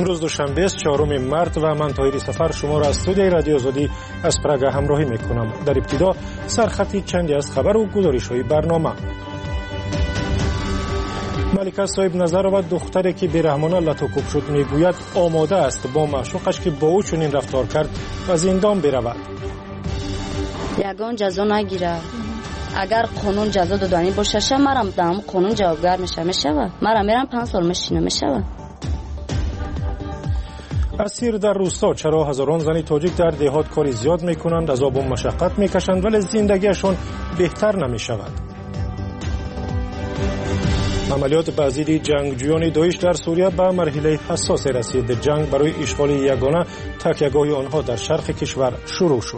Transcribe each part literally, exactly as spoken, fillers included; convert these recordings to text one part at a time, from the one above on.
امروز دوشنبه است چهارم مارس و من طاهری سفر شما را از استودیوی رادیو آزادی از پراگ همراهی میکنم. در ابتدا سرخطی چندی از خبر و گزارش‌های برنامه. ملکه صاحب نظرова دختری که بی‌رحمانه لطوکوب شد میگوید آماده است با معشوقش که با او چنین رفتار کرد و زندان برود. یگان جزا نگیره. اگر قانون جزا دادنی باشه مرم دام قانون جوابگر میشه میشوه. مرم میرم پنج سال میشینه میشوه. اسیر در روستا چرا هزاران زن تاجیک در دهات کاری زیاد میکنند، عذاب و مشقت میکشند ولی زندگیشان بهتر نمیشود. عملیات بعضی جنگجویان داعش در سوریه به مرحله حساس رسید. جنگ برای اشغال یگانه تکیهگاه آنها در شرق کشور شروع شد.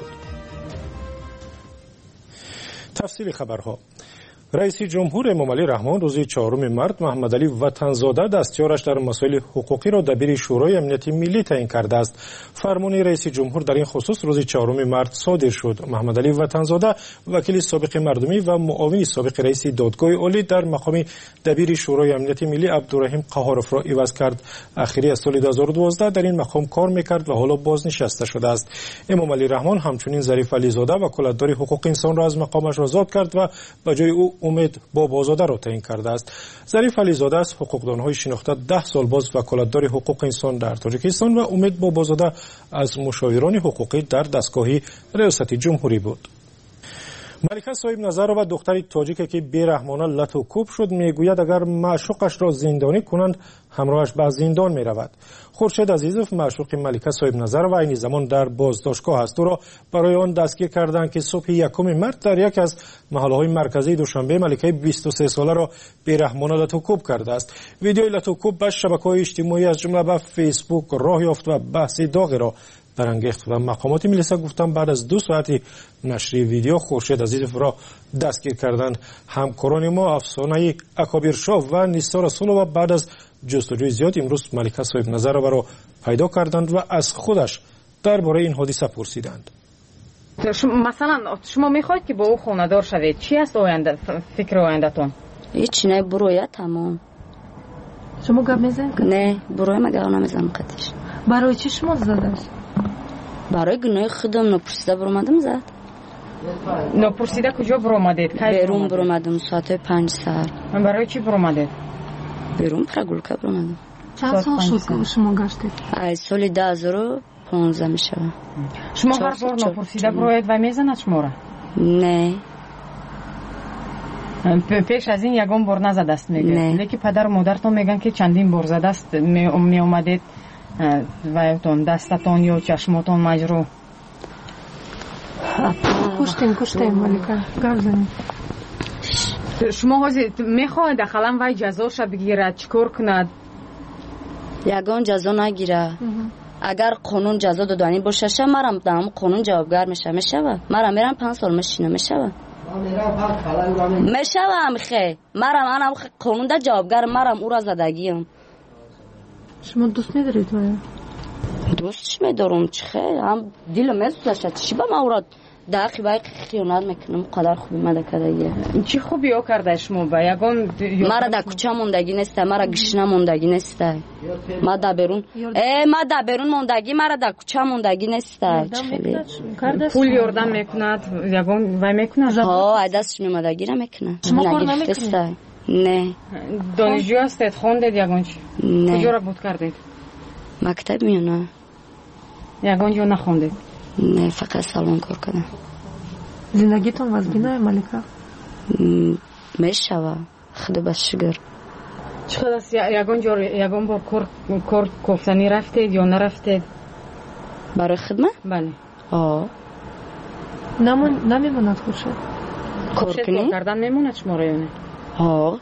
تفصیل خبرها. رئیس جمهور امام علی رحمان روز چهارم مارس محمد علی وطنزاده دستیارش در مسائل حقوقی را دبیر شورای امنیت ملی تعیین کرده است. فرمان رئیس جمهور در این خصوص روز چهارم مارس صادر شد. محمد علی وطنزاده وکیل سابق مردمی و معاون سابق رئیس دادگاه عالی در مقام دبیر شورای امنیت ملی عبدالرحیم قهارف را عوض کرد. اخیری از سال دو هزار و دوازده در این مقام کار میکرد و حالا بازنشسته شده است. امام علی رحمان همچنین ظریف علیزاده وکالتدار حقوق انسان را از مقامش آزاد کرد و به جای او امید بابازاده را تعیین کرده است. ظریف علیزاده از حقوقدانهای شناخته ده سال باز وکالتدار حقوق انسان در تاجیکستان و امید بابازاده از مشاوران حقوقی در دستگاه ریاست جمهوری بود. ملکه صاحب نظرova دختری تاجیک که بی‌رحمانه لطوکوب شد میگوید اگر معشوقش را زندانی کنند همراهش به زندان میرود. خورشید عزیزوف معشوق ملکه صاحب نظرova این زمان در بازداشتگاه است. او را برای آن دستگیر کردند که صبح یکم مارس در یک از محله‌های مرکزی دوشنبه ملکه بیست و سه ساله را بی‌رحمانه لطوکوب کرده است. ویدیوی لطوکوب به شبکه‌های اجتماعی از جمله به فیسبوک راه یافت و بحث داغی را برانگیخت و مقامات ملیسا گفتند بعد از دو ساعتی نشر ویدیو خورشید عزیزوف را دستگیر کردند. همکاران ما افسانه اکابر شاه و نیسا رسولووا بعد از جستجوی زیاد امروز ملکه صاحب نظرova را پیدا کردند و از خودش درباره این حادثه پرسیدند. مثلا شما میخواید که با او خانه‌دار شوید، چی است آینده فکر آینده‌تون؟ هیچ نه، برویا تمام. شما گپ میزنید؟ نه، برویا مگه نمیزنم قطعش. برای چی شما زدید؟ برای گناه خودم نپرسیده برآمدم زد. نپرسیده کجا برآمدید؟ بیرون برآمدم ساعت پنج سر. من برای چی برآمدید؟ بیرون پرگولکه برآمدم. چند سال شد که شما گشتید؟ از سال دو هزار و پانزده میشه. شما هر بار نپرسیده برآید و میزند شما را؟ نه. پیش از این یگان بار نزده است میگه. لیکن پدر و مادرتون میگن که چندین بار زده است. می اومدید وایتون دستتون یا چشمتون مجروح. کشتین کشتین ملکه گرزنید. شما حاضر میخواهید داخلا وای جزاش بگیرد چیکار کند؟ یگان جزا نگیره. اگر قانون جزا دادنی باشه مرم دام قانون جوابگر میشه میشوه. مرم میرم پنج سال میشینه میشوه. میشوم خی. مرم انا قانون ده جوابگر مرم او را زدگیم. شما دوست ندارید وای؟ دوستش میدارم چخه هم دلم میسوزه چی با ما او را داخل وای خیانت میکنم. قدر خوبی ملکه دیگه. چی خوبی او کرده شما با یگان؟ مرا در کوچه موندگی نیسته، مرا گشنه موندگی نیسته. ما در بیرون ای ما در بیرون موندگی، مرا در کوچه موندگی نیسته. چخیلی پول یاردم میکند یگان وای میکند؟ ها از دستش میمادگی را میکنه. شما کار نمیکنید؟ نه. دانشجو هستید؟ خواندید یگان چی؟ نه. کجا را بود کردید؟ مکتب میونه. یگان جو نخوندید؟ نه فقط سالن کار کردم. زندگیتون وزبینه ملکه؟ میشوه خدا بس شگر. چقدر است یگان جو یگان با کار کار کوفتنی رفتید یا نرفتید؟ برای خدمت؟ بله. آه. نمون نمیموند خوشه. کار کنی؟ کردن میموند شما رایونه؟ آه.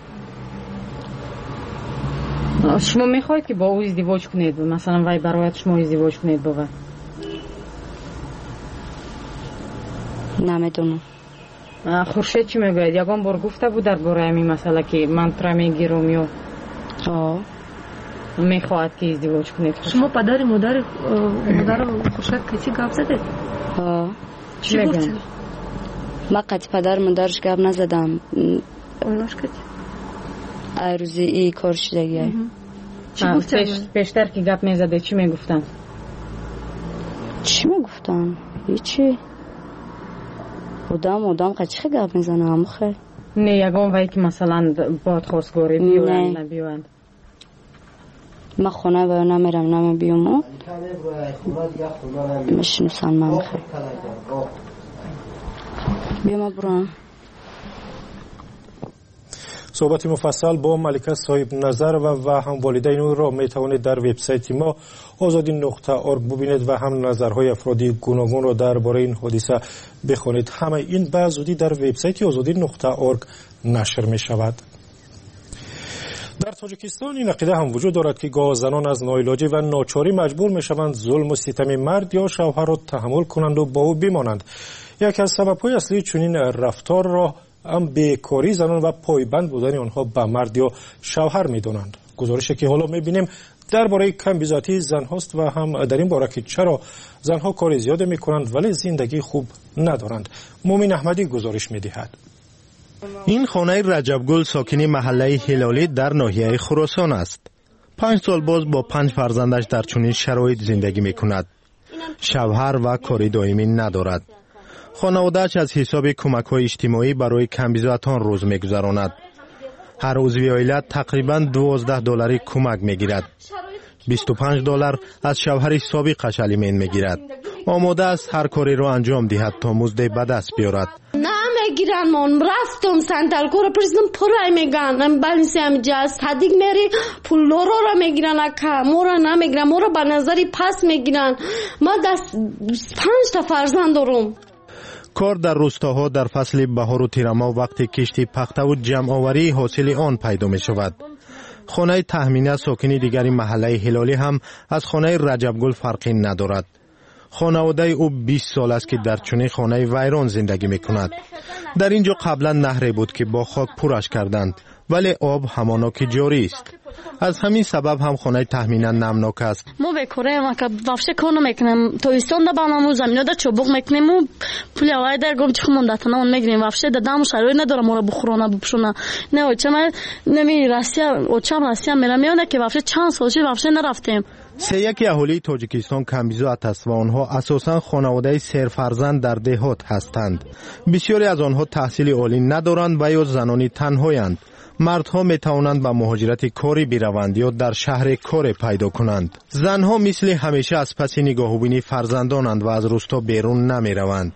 شما میخواید که با او ازدواج کنید؟ مثلا وای برایت شما ازدواج کنید با وی؟ نمیدونم. خورشید چی میگوید؟ یگان بار گفته بود درباره همین مسئله که من ترا میگیرم یا آه میخواهد که ازدواج کنید؟ شما پدر مادر مادر خورشید کسی گپ زدید؟ آه چی گفت؟ ما قطع پدر مادرش گپ نزدم. اوناش کتی؟ ای روزی ای کار شدگی. چی گفتن؟ پیشتر که گپ میزده چی میگفتن؟ چی میگفتن؟ هیچی. بودم بودم که چی گپ میزنه همو خیلی. نه یگان وایی که مثلا باد خواستگاری بیوند نبیوند. ما خونه باید نمیرم نمی بیومو میشنوسن من خیلی بیوم برام. صحبت مفصل با ملکه صاحب نظر و, و هم والدین او را می توانید در وبسایت ما آزادی نقطه ارگ ببینید و هم نظرهای افرادی گوناگون را درباره این حادثه بخوانید. همه این به زودی در وبسایت آزادی نقطه ارگ نشر می شود. در تاجیکستان این عقیده هم وجود دارد که گاه زنان از ناعلاجی و ناچاری مجبور می شوند ظلم و ستم مرد یا شوهر را تحمل کنند و با او بمانند. یکی از سبب‌های اصلی چنین رفتار را هم بیکاری زنان و پایبند بودن آنها به مرد یا شوهر می‌دانند. گزارشی که حالا می‌بینیم درباره کم بی‌ذاتی زن‌هاست و هم در این باره که چرا زن‌ها کار زیاد می‌کنند ولی زندگی خوب ندارند. مومن احمدی گزارش می‌دهد. این خانه رجبگل ساکنی محله هلالی در ناحیه خراسان است. پنج سال باز با پنج فرزندش در چنین شرایط زندگی می‌کند. شوهر و کاری دائمی ندارد. خانواده‌اش از حساب کمک‌های اجتماعی برای کمبیزاتان روز می‌گذراند. هر عضو عائله تقریباً دوازده دلاری کمک می‌گیرد. بیست و پنج دلار از شوهر سابقش الیمن می‌گیرد. آماده است هر کاری را انجام دهد تا مزد به دست بیارد. نمیگیرن من رفتم سنترکو رو پرسیدم پرای میگن بالینسی هم جاست هدیگ میری پول لورو را میگیرن اکا مورا نمیگیرن مورا به نظری پس میگیرن. ما دست پنج تا فرزند دارم. کار در روستاها در فصل بهار و تیرما وقتی کشتی پخته و جمع آوری حاصل آن پیدا می شود. خانه تهمینه ساکنی دیگری محله هلالی هم از خانه رجبگل فرقی ندارد. خانواده او بیست سال است که در چنین خانه ویران زندگی می کند. در اینجا قبلا نهری بود که با خاک پرش کردند ولی آب هماناک جاری است. از همین سبب هم خانه تهمینه نمناک است. ما بکوریم که وافشه کنم میکنیم تویستان دا بانمو زمینه دا چوبوق میکنیم و پولی اوای در گم چخمون داتنا اون میگیریم وافشه دا دامو شروعی نداره ما را بخورانه بپشونه نه اوچه من نمی راسیا اوچه هم راسیا میرم میونه که وافشه چند سالشی وافشه نرفتیم. سه یکی اهالی تاجیکستان کمبیزات است و آنها اساساً خانواده سرفرزند در دهات هستند. بسیاری از آنها تحصیل عالی ندارند و یا زنانی تنهایند. مردها می توانند به مهاجرت کاری بروند یا در شهر کار پیدا کنند. زنها مثل همیشه از پس نگاهبینی فرزندانند و از روستا بیرون نمی روند.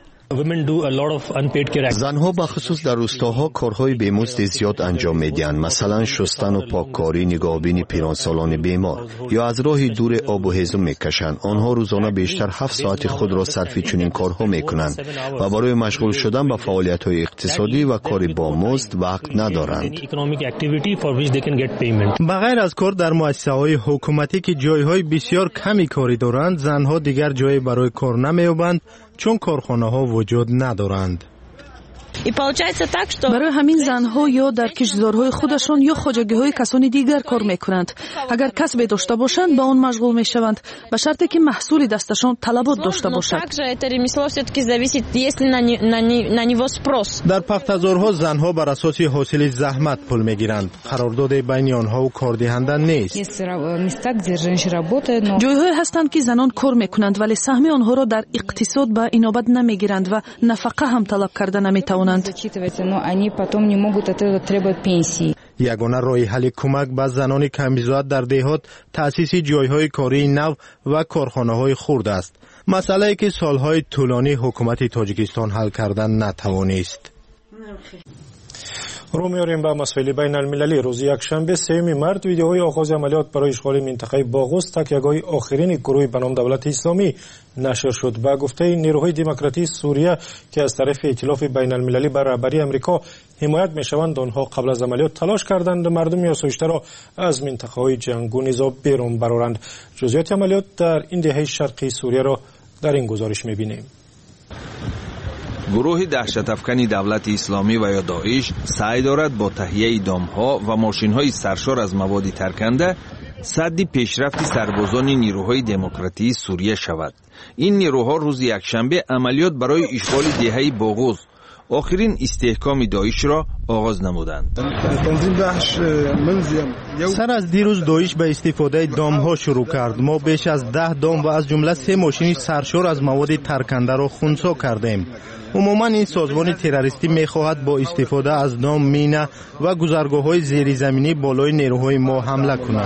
زنها بخصوص در روستاها کارهای بیمزد زیاد انجام میدهند، مثلا شستن و پاککاری، نگاهبینی پیرانسالان بیمار یا از راه دور آب و هیزم میکشند. آنها روزانه بیشتر هفت ساعت خود را صرف چنین کارها میکنند و برای مشغول شدن به فعالیت‌های اقتصادی و کار با مزد وقت ندارند. بغیر از کار در مؤسسه‌های حکومتی که جایهای بسیار کمی کاری دارند، زنها دیگر جایی برای کار نمی‌یابند چون کارخانه‌ها وجود ندارند. برای همین زنها یا در کشتزارهای خودشان یا خواجگی‌های کسانی دیگر کار میکنند. اگر کسبی داشته باشند به آن مشغول میشوند به شرطی که محصول دستشان طلبات داشته باشد. در پختزارها زنها بر اساس حاصل زحمت پول میگیرند. قرارداد بین آنها و کاردهنده نیست. جایهای هستند که زنان کار میکنند ولی سهم آنها را در اقتصاد به اینابت نمیگیرند و نفقه هم طلب کرده نمیتوانند. یگانه راه حل کمک به زنان کمبیزات در دهات تأسیس جایهای کاری نو و کارخانه‌های خرد است. مسئله‌ای که سالهای طولانی حکومت تاجیکستان حل کردن نتوانست. رو میاریم به مسائل بین المللی. روز یکشنبه سوم مارس ویدیوهای آغاز عملیات برای اشغال منطقه باغوس تکیه‌گاه آخرین گروه به نام دولت اسلامی نشر شد. با گفته نیروهای دموکراتی سوریه که از طرف ائتلاف بین المللی بر رهبری آمریکا حمایت میشوند، آنها قبل از عملیات تلاش کردند مردم آسایشته را از منطقه‌های جنگ و نزاع بیرون برآورند. جزئیات عملیات در این دهه شرقی سوریه را در این گزارش می‌بینیم. گروه دهشت افکنی دولت اسلامی و یا داعش سعی دارد با تهیه دامها و ماشین‌های سرشار از مواد ترکنده سد پیشرفت سربازان نیروهای دموکراتی سوریه شود. این نیروها روز یکشنبه عملیات برای اشغال دهه باغوس، آخرین استحکام داعش را آغاز نمودند. سر از دیروز داعش به استفاده دام‌ها شروع کرد. ما بیش از ده دام و از جمله سه ماشین سرشار از مواد ترکنده را خنثی کردیم. عموما این سازمان تروریستی می‌خواهد با استفاده از دام، مینه و گذرگاه‌های زیرزمینی بالای نیروهای ما حمله کند.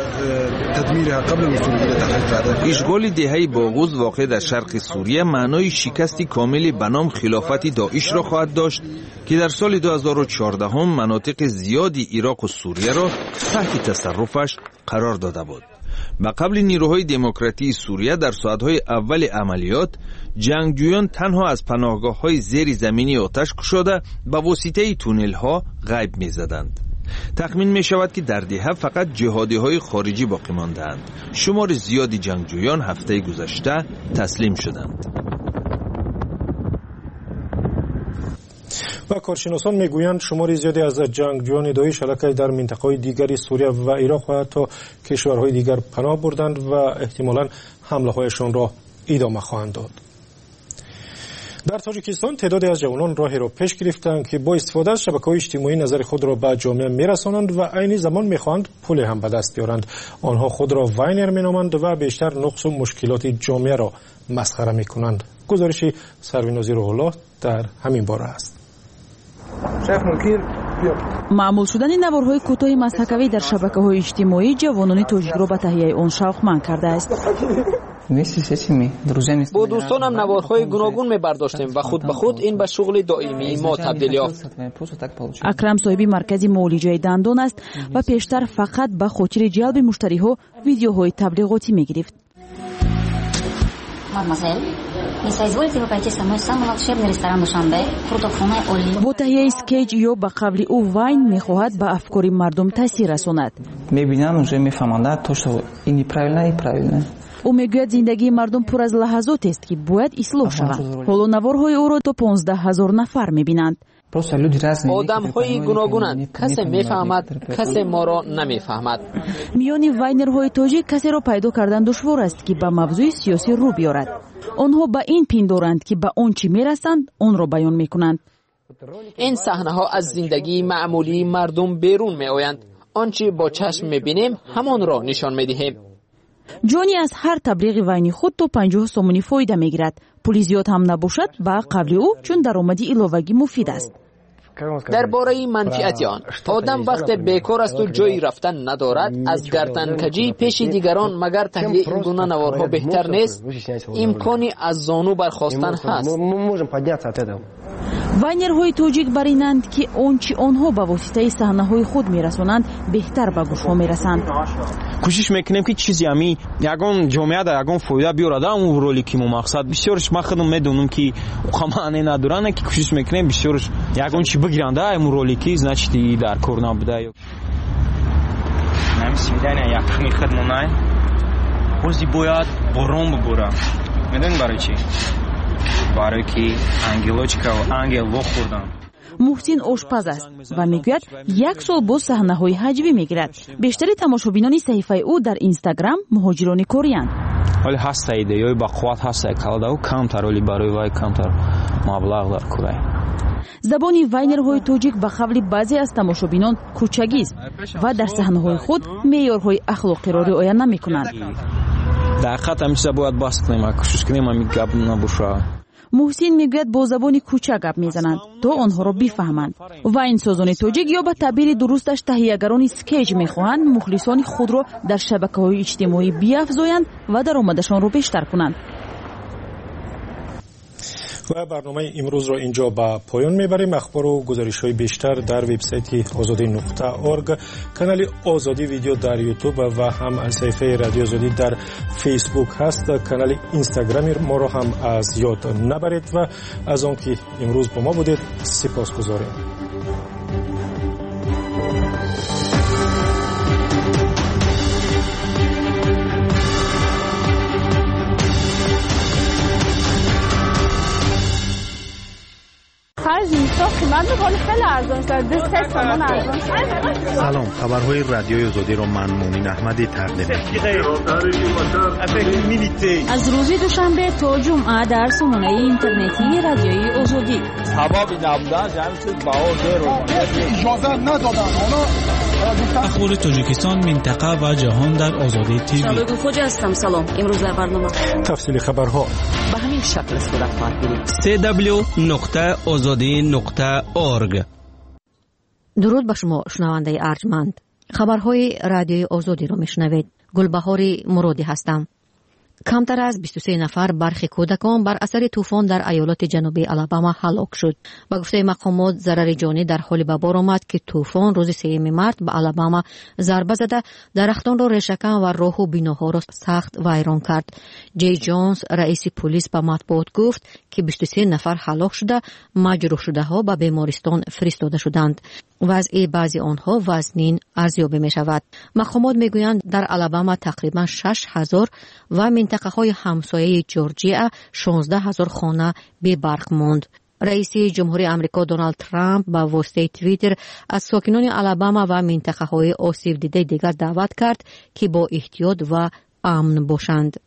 اشغال دهه باغوز واقع در شرق سوریه معنای شکستی کامل به نام خلافت داعش را خواهد داشت که در سال دو هزار و چهارده هم مناطق زیادی عراق و سوریه را تحت تصرفش قرار داده بود. به قبل نیروهای دموکراتی سوریه در ساعتهای اول عملیات جنگجویان تنها از پناهگاه‌های زیر زمینی آتش گشوده به واسطه تونل‌ها غیب می‌زدند. تخمین می‌شود که در دهه فقط جهادی‌های خارجی باقی ماندند. شمار زیادی جنگجویان هفته گذشته تسلیم شدند. و کارشناسان میگویند شمار زیادی از جنگجویان داعش حالا در منطقه‌های دیگری سوریه و عراق و حتی کشورهای دیگر پناه بردند و احتمالاً حمله‌هایشان را ادامه خواهند داد. در تاجیکستان تعدادی از جوانان راهی را پیش گرفتند که با استفاده از شبکه‌های اجتماعی نظر خود را به جامعه میرسانند و عین زمان میخواهند پول هم به دست بیارند. آنها خود را واینر مینامند و بیشتر نقص و مشکلات جامعه را مسخره میکنند. گزارش سروینازی روح الله در همین باره است. معمول شدن نوارهای کوتاه مسحکوی در شبکه‌های اجتماعی جوانان تاجیک را به تهیه آن شوقمند کرده است. با دوستانم نوارهای گوناگون می‌برداشتیم و خود به خود این به شغل دائمی ما تبدیل یافت. اکرم صاحب مرکز معالجه دندان است و پیشتر فقط به خاطر جلب مشتری‌ها ویدیوهای تبلیغاتی می‌گرفت. با تهیه اسکیچ یا به قبل او واین می‌خواهد به افکار مردم تاثیر رساند. می‌بینن уже می‌فهمند то что и неправильно и правильно. او میگوید زندگی مردم پر از لحظات است که باید اصلاح شود. حالا نوارهای او را تا پانزده هزار نفر می‌بینند. آدم‌های گوناگونند. کسی می‌فهمد، کسی ما را نمی‌فهمد. میان واینرهای تاجیک کسی را پیدا کردن دشوار است که به موضوع سیاسی رو بیارد. آنها به این پندارند که به آن چی میرسند آن را بیان میکنند. این صحنه‌ها از زندگی معمولی مردم بیرون میآیند. آنچه با چشم میبینیم همان را نشان میدهیم. جانی از هر تبلیغ واینی خود تا پنجاه سومونی فایده میگیرد. پول زیاد هم نباشد با قبل او چون درآمدی علاوه‌ای مفید است. درباره منفعت آن، آدم وقت بیکار است و جایی رفتن ندارد، از گردنکجی پیش دیگران مگر تهیه این گونه نوارها بهتر نیست؟ امکانی از زانو برخاستن هست. واینرهای تاجیک برینند که آنچه آنها به واسطه صحنه‌های خود میرسانند بهتر به گوش‌ها میرسند. کوشش میکنیم که چیزی همی یگان جامعه در یگان فایده بیارد. اون رولیکی ما مقصد بسیارش ما خودم میدونم که قمانه ندارن که کوشش میکنیم بسیارش یگان چی بگیرند اون رولیکی значит در کار نبوده. نمی‌سیدن یک میخدمونای روزی باید برام ببرم. میدونی برای چی؟ برای که انگلوچکا و انگل بخوردم. محسن آشپز است و میگوید یک سال با صحنه‌های حجبی میگیرد. بیشتر تماشابینان صحیفه او در اینستاگرام مهاجران کوریان. ولی هست ایده با قوت هست کلادا و کمتر ولی برای وای کمتر مبلغ در کره. زبانی واینرهای تاجیک به قول بعضی از تماشابینان کوچگی است و در صحنه‌های خود معیارهای اخلاقی را رعایت نمی‌کنند. در خط همیشه باید باز کنیم کوشش کنیم همین گپ نباشه. محسن میگوید با زبانی کوچک گپ میزنند تا آنها را بفهمند و این سازان تاجیک یا به تعبیر درستش تهیه‌گران اسکیچ میخواهند مخلصان خود را در شبکه‌های اجتماعی بیافزایند و درآمدشان را بیشتر کنند. و برنامه امروز را اینجا به پایان میبریم. اخبار و گزارش‌های بیشتر در وبسایت آزادی نقطه اورگ، کانال آزادی ویدیو در یوتیوب و هم صفحه رادیو آزادی در فیسبوک هست. کانال اینستاگرامی ما را هم از یاد نبرید و از آنکه امروز با ما بودید سپاسگزاریم. خرج اینستا قیمت میکنه خیلی ارزان شد دو سه تومان ارزان شد. سلام، خبرهای رادیوی آزادی را من مونین احمدی تقدیم می‌کنم. از روز دوشنبه تا جمعه در سامانه اینترنتی رادیوی آزادی. حبابی نبودن جمع شد باور رو اجازه ندادن. اخبار تاجیکستان، منطقه و جهان در آزادی تیوی. شالوی خوجا هستم. سلام. امروز در برنامه تفصیل خبرها به همین شکل صورت خواهد گرفت. سه دبلیو نقطه آزادی نقطه اورگ. درود به شما شنونده ارجمند. خبرهای رادیوی آزادی را میشنوید. گلبهار مرادی هستم. کمتر از بیست و سه نفر برخی کودکان بر اثر طوفان در ایالات جنوبی آلاباما هلاک شد. با گفته مقامات ضرر جانی در حال به بار آمد که طوفان روز سوم مارس به آلاباما ضربه زده درختان را ریشه‌کن و راه و بیناها را سخت ویران کرد. جی جونز رئیس پلیس به مطبوعات گفت که بیست و سه نفر هلاک شده، مجروح شده ها به بیمارستان فرستاده شدند. وضع بعضی آنها وزنین ارزیابی می شود. مقامات می گویند در آلاباما تقریبا شش هزار و منطقه های همسایه جورجیا شانزده هزار خانه بی برق ماند. رئیس جمهوری آمریکا دونالد ترامپ با واسطه توییتر از ساکنان آلاباما و منطقه های آسیب دیده دیگر دعوت کرد که با احتیاط و امن باشند.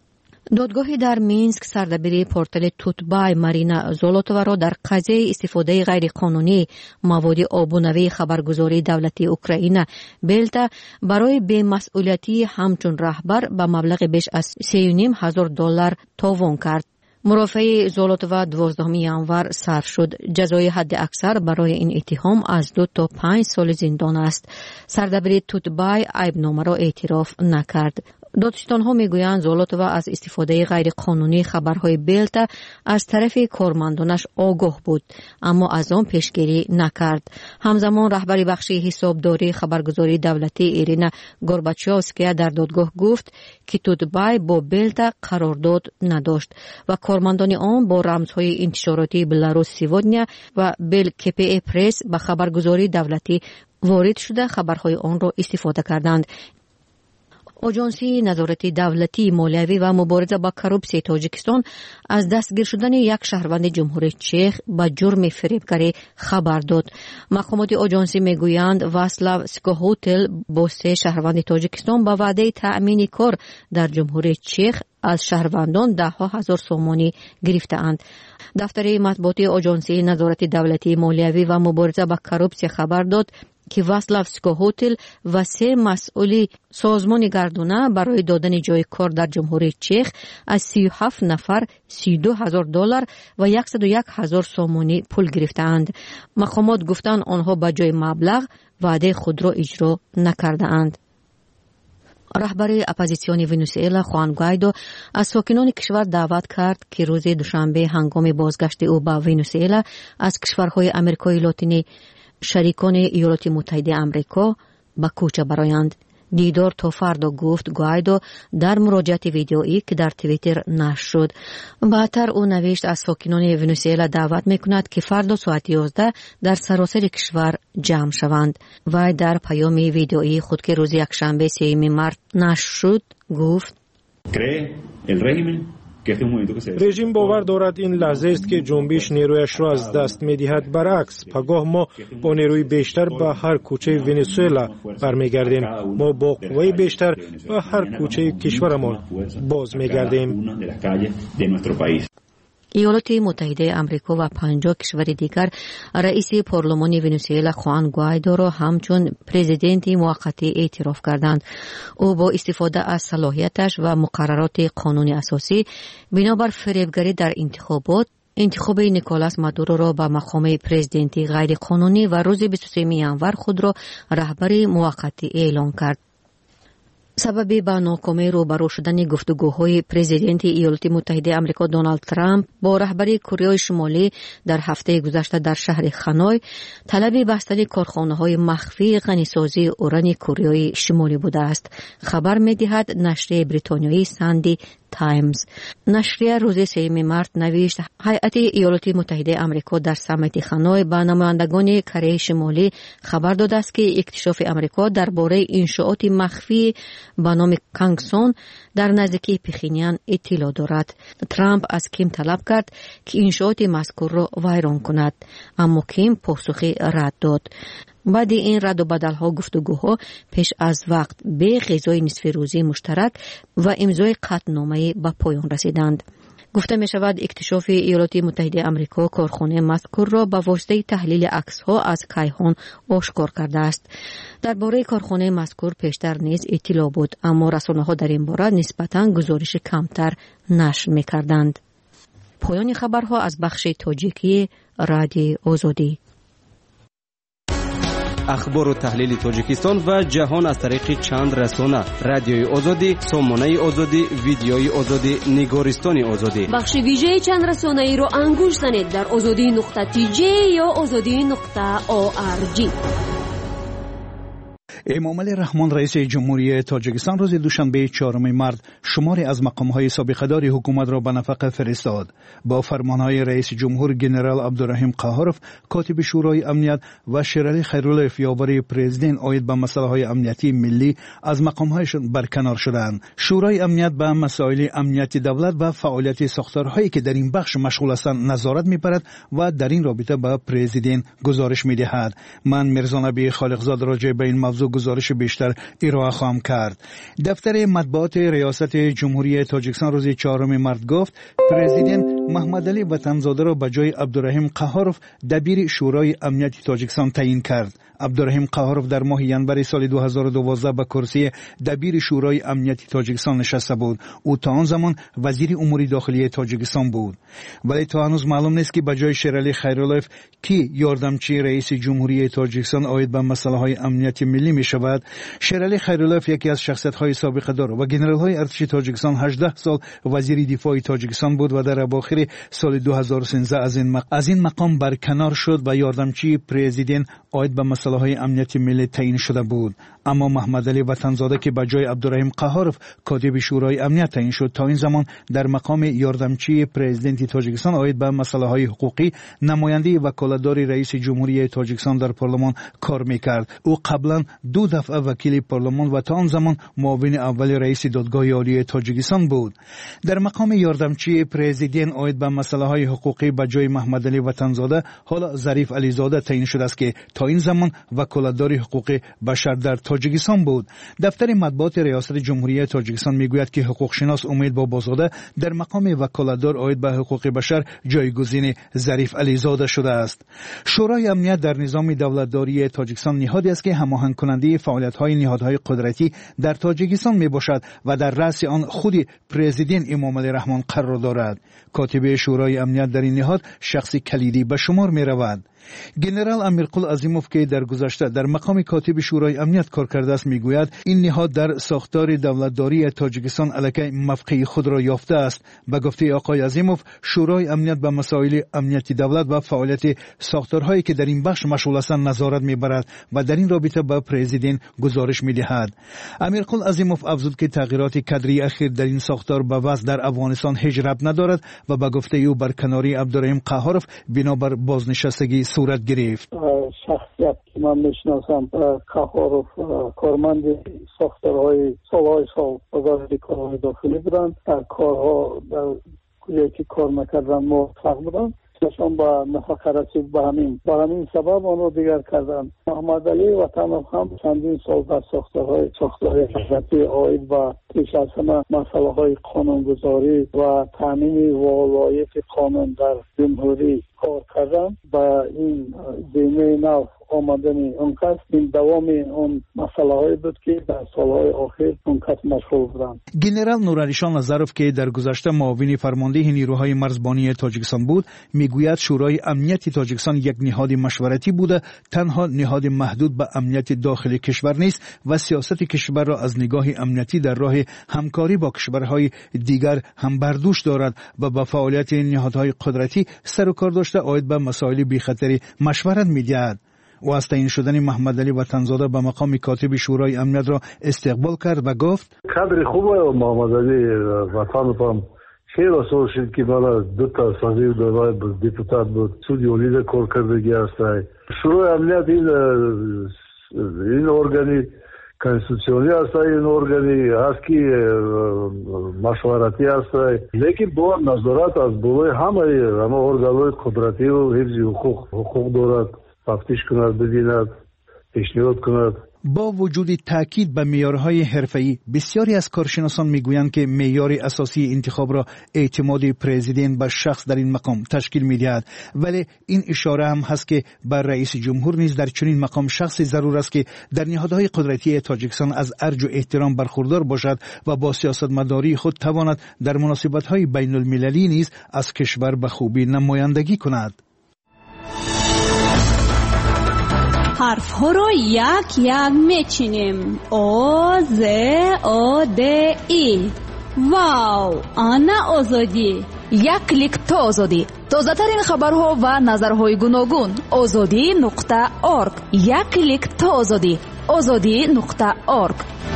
دادگاهی در مینسک سردبیر پورتل توتبای مارینا زولوتووا را در قضیه استفاده غیرقانونی مواد آبونوی خبرگزاری دولتی اوکراین بلتا برای بی‌مسئولیتی همچون رهبر به مبلغ بیش از سه و نیم هزار دلار تاوان کرد. مرافع زولوتووا دوازدهم ژانویه صرف شد. جزای حد اکثر برای این اتهام از دو تا پنج سال زندان است. سردبیر توتبای عیبنامه را اعتراف نکرد. دادستان‌ها میگویند زولوتووا از استفاده غیرقانونی خبرهای بلتا از طرف کارمندانش آگاه بود، اما از آن پیشگیری نکرد. همزمان رهبر بخش حسابداری خبرگزاری دولتی ایرینا گورباچوفسکیا در دادگاه گفت که توتبای با بلتا قرارداد نداشت و کارمندان آن با رمزهای انتشاراتی بلاروس سیودنیا و بل کپی پرس به خبرگزاری دولتی وارد شده خبرهای آن را استفاده کردند. آژانسی نظارت دولتی مالیوی و مبارزه با کروپسی تاجیکستان از دستگیر شدن یک شهروند جمهوری چک با جرم فریبکاری خبر داد. مقامات آژانسی میگویند واسلاو سکوهوتل با سه شهروند تاجیکستان با وعده تأمین کار در جمهوری چک از شهروندان ده ها هزار سومانی گرفته‌اند. دفتر مطبوعاتی آژانسی نظارت دولتی مالیوی و مبارزه با کروپسی خبر داد که واسلاو سکوهوتل و سه مسئولی سازمان گردونه برای دادن جای کار در جمهوری چک از سی و هفت نفر سی و دو هزار دلار و صد و یک هزار سومانی پول گرفتند. مقامات گفتند آنها با جای مبلغ وعده خود را اجرا نکرده‌اند. رهبر اپوزیسیون ونزوئلا خوان گوایدو از ساکنان کشور دعوت کرد که روز دوشنبه هنگام بازگشت او به ونزوئلا از کشورهای آمریکای لاتینی شریکان ایالات متحده آمریکا به کوچه برآیند. دیدار تا فردا گفت گوایدو در مراجعه ویدیویی که در توییتر نشر شد. بعدتر او نوشت از ساکنان ونزوئلا دعوت میکند که فردا ساعت یازده در سراسر کشور جمع شوند. و در پیام ویدیویی خود که روز یکشنبه سوم مارس نشر شد گفت رژیم باور دارد این لحظه است که جنبش نیرویش را از دست می‌دهد. برعکس پگاه ما با نیروی بیشتر به هر کوچه ونزوئلا برمیگردیم. ما با قوه بیشتر به هر کوچه کشورمان باز میگردیم. ایالات متحده آمریکا و پنجاه کشور دیگر رئیس پارلمان ونزوئلا خوان گوایدو را همچون پرزیدنت موقتی اعتراف کردند. او با استفاده از صلاحیتش و مقررات قانون اساسی بنابر فریبگری در انتخابات انتخاب نیکولاس مادورو را به مقام پرزیدنتی غیر قانونی و روز بیست و سوم ژانویه خود را رهبر موقتی اعلام کرد. سبب به ناکامی روبرو شدن گفتگوهای پرزیدنت ایالات متحده آمریکا دونالد ترامپ با رهبر کره شمالی در هفته گذشته در شهر خانوی طلب بستن کارخانه‌های مخفی غنیسازی اوران کره شمالی بوده است. خبر می‌دهد نشریه بریتانیایی ساندی تایمز. نشریه روز سوم مارس نوشت هیئت ایالات متحده آمریکا در سمیت خانوی با نمایندگان کره شمالی خبر داده است که اکتشاف آمریکا درباره انشاءات مخفی با نام کانگسون در نزدیکی پخینیان اطلاع دارد. ترامپ از کیم طلب کرد که انشاءات مذکور را ویران کند، اما کیم پاسخی رد داد. بعد این رد و بدل ها گفتگوها پیش از وقت به غذای نصف روزی مشترک و امضای قطعنامه به پایان رسیدند. گفته می شود اکتشاف ایالات متحده آمریکا کارخانه مذکور را با واسطه تحلیل عکس ها از کیهان آشکار کرده است. درباره کارخانه مذکور پیشتر نیز اطلاع بود، اما رسانه ها در این باره نسبتاً گزارش کمتر نشر می کردند. پایان خبرها از بخش تاجیکی رادیوی آزادی. اخبار و تحلیل تاجیکستان و جهان از طریق چند رسانه: رادیوی آزادی، سامانه آزادی، ویدیوی آزادی، نگارستان آزادی. بخش ویژه چند رسانه ای رو انگوش زنید در آزادی نقطه تی جی یا آزادی نقطه او آر جی. امامعلی رحمان رئیس جمهوری تاجیکستان روز دوشنبه چهارم مارس شماری از مقام‌های سابقه‌دار حکومت را به نفق فرستاد. با فرمان‌های رئیس جمهور جنرال عبدالرحیم قهاروف، کاتب شورای امنیت و شیرعلی خیرالله یاوری پرزیدنت آید به مسائل امنیتی ملی از مقام‌هایشان برکنار شدند. شورای امنیت به مسائل امنیتی دولت و فعالیت ساختارهایی که در این بخش مشغول هستند نظارت می‌برد و در این رابطه به پرزیدنت گزارش می‌دهد. من میرزا نبی خالقزاد راجع به این موضوع گزارش بیشتر ارائه خواهم کرد. دفتر مطبوعات ریاست جمهوری تاجیکستان روز چهارم مارس گفت پرزیدنت محمد علی وطنزاده را به جای عبدالرحیم قهاروف دبیر شورای امنیت تاجیکستان تعیین کرد. عبدالرحیم قهاروف در ماه ژانویه سال دو هزار و دوازده به کرسی دبیر شورای امنیت تاجیکستان نشسته بود. او تا آن زمان وزیر امور داخلی تاجیکستان بود. ولی تا هنوز معلوم نیست که به جای شیرعلی خیرالله کی یاردمچی رئیس جمهوری تاجیکستان آید به مسائل امنیتی ملی می شود. شیرعلی خیرالله یکی از شخصیت‌های سابقه‌دار و ژنرال‌های ارتش تاجیکستان هجده سال وزیر دفاع تاجیکستان بود و در اواخر سال دو هزار و سیزده از این مقام از این مقام برکنار شد و یاردمچی پرزیدنت آید به مسائل امنیتی ملی تعیین شده بود. اما محمد علی وطنزاده که به جای عبدالرحیم قهاروف کاتب شورای امنیت تعیین شد، تا این زمان در مقام یاردمچی پرزیدنت تاجیکستان آید به مسائل حقوقی نماینده وکالتدار رئیس جمهوری تاجیکستان در پارلمان کار میکرد. او قبلا دو دفعه وکیل پارلمان و تا آن زمان معاون اول رئیس دادگاه عالی تاجیکستان بود. در مقام یاردمچی پرزیدنت آید به مسائل حقوقی به جای محمد علی وطنزاده حالا ظریف علیزاده تعیین شده است که تا این زمان وکالتدار حقوق بشر در تاجیکستان بود. دفتر مطبوعات ریاست جمهوری تاجیکستان میگوید که حقوقشناس امید بابازاده در مقام وکالتدار آید به حقوق بشر جایگزین ظریف علیزاده شده است. شورای امنیت در نظام دولتداری تاجیکستان نهادی است که هماهنگ کننده فعالیت‌های نهادهای قدرتی در تاجیکستان میباشد و در رأس آن خود پرزیدنت امامعلی رحمان قرار دارد. کاتب شورای امنیت در این نهاد شخصی کلیدی به شمار میرود. جنرال امیرقل عظیموف که در گذشته در مقام کاتب شورای امنیت کار کرده است میگوید این نهاد در ساختار دولتداری تاجیکستان الکی موقع خود را یافته است. به گفته آقای عظیموف، شورای امنیت به مسائل امنیتی دولت و فعالیت ساختارهایی که در این بخش مشغول هستند نظارت میبرد و در این رابطه به پرزیدنت گزارش میدهد. امیرقل عظیموف افزود که تغییرات کادری اخیر در این ساختار به وضع در افغانستان هیچ ربط ندارد و به گفته او برکناری عبدالرحیم قهاروف بنابر بازنشستگی صورت گرفت. شخصیت که من میشناسم قهاروف کارمند ساختارهای سالهای سال وزارت کارهای داخلی بودند. در کارها در کجایی که کار میکردن موفق بودند. شان با نفقه رسید به همین با همین سبب آنو دیگر کردن. محمد علی وطنوف هم چندین سال در ساختارهای ساختارهای حضرتی آید و پیش از همه مسئله های قانونگذاری و تامین ولایت قانون در جمهوری کار کردن. با این زمینه نو آمدن اون کس این دوام اون مسئله های بود که در سالهای آخر اون کس مشغول بودن. جنرال نورعلیشان نظروف که در گذشته معاون فرمانده نیروهای مرزبانی تاجیکستان بود میگوید شورای امنیت تاجیکستان یک نهاد مشورتی بوده، تنها نهاد محدود به امنیت داخلی کشور نیست و سیاست کشور را از نگاه امنیتی در راه همکاری با کشورهای دیگر هم برداشت دارد و با فعالیت نهادهای قدرتی سر و کار داشته آید به مسائل بی‌خطری مشورت می‌دهد. و از تعیین شدن محمد علی وطنزاده به مقام کاتب شورای امنیت را استقبال کرد و گفت قدر خوبه محمد علی وطن خیلی سال شد که برای دو تا وزیر دولت بود، دیپوتات بود، سودی اولیده کار کردگی است. شورای امنیت این این ارگانی کنستیتوسیونی است، این ارگانی است که مشورتی است، لیکن با نظارت از بالای همه همه ارگان‌های قدرتی و حفظ حقوق حقوق دارد، تفتیش کند، ببیند، پیشنهاد کند. با وجود تاکید به معیارهای حرفه‌ای، بسیاری از کارشناسان میگویند که معیار اساسی انتخاب را اعتماد پرزیدنت به شخص در این مقام تشکیل می‌دهد، ولی این اشاره هم هست که بر رئیس جمهور نیز در چنین مقام شخصی ضرور است که در نهادهای قدرتی تاجیکستان از ارج و احترام برخوردار باشد و با سیاستمداری خود تواند در مناسبت‌های بین المللی نیز از کشور به خوبی نمایندگی کند. حرف ها رو یک یک میچینیم. او ز او د ای. واو، آنا آزادی. یک کلیک تا آزادی. تازه ترین خبرها و نظرهای گوناگون. آزادی نقطه اورگ. یک کلیک تا آزادی. آزادی نقطه اورگ.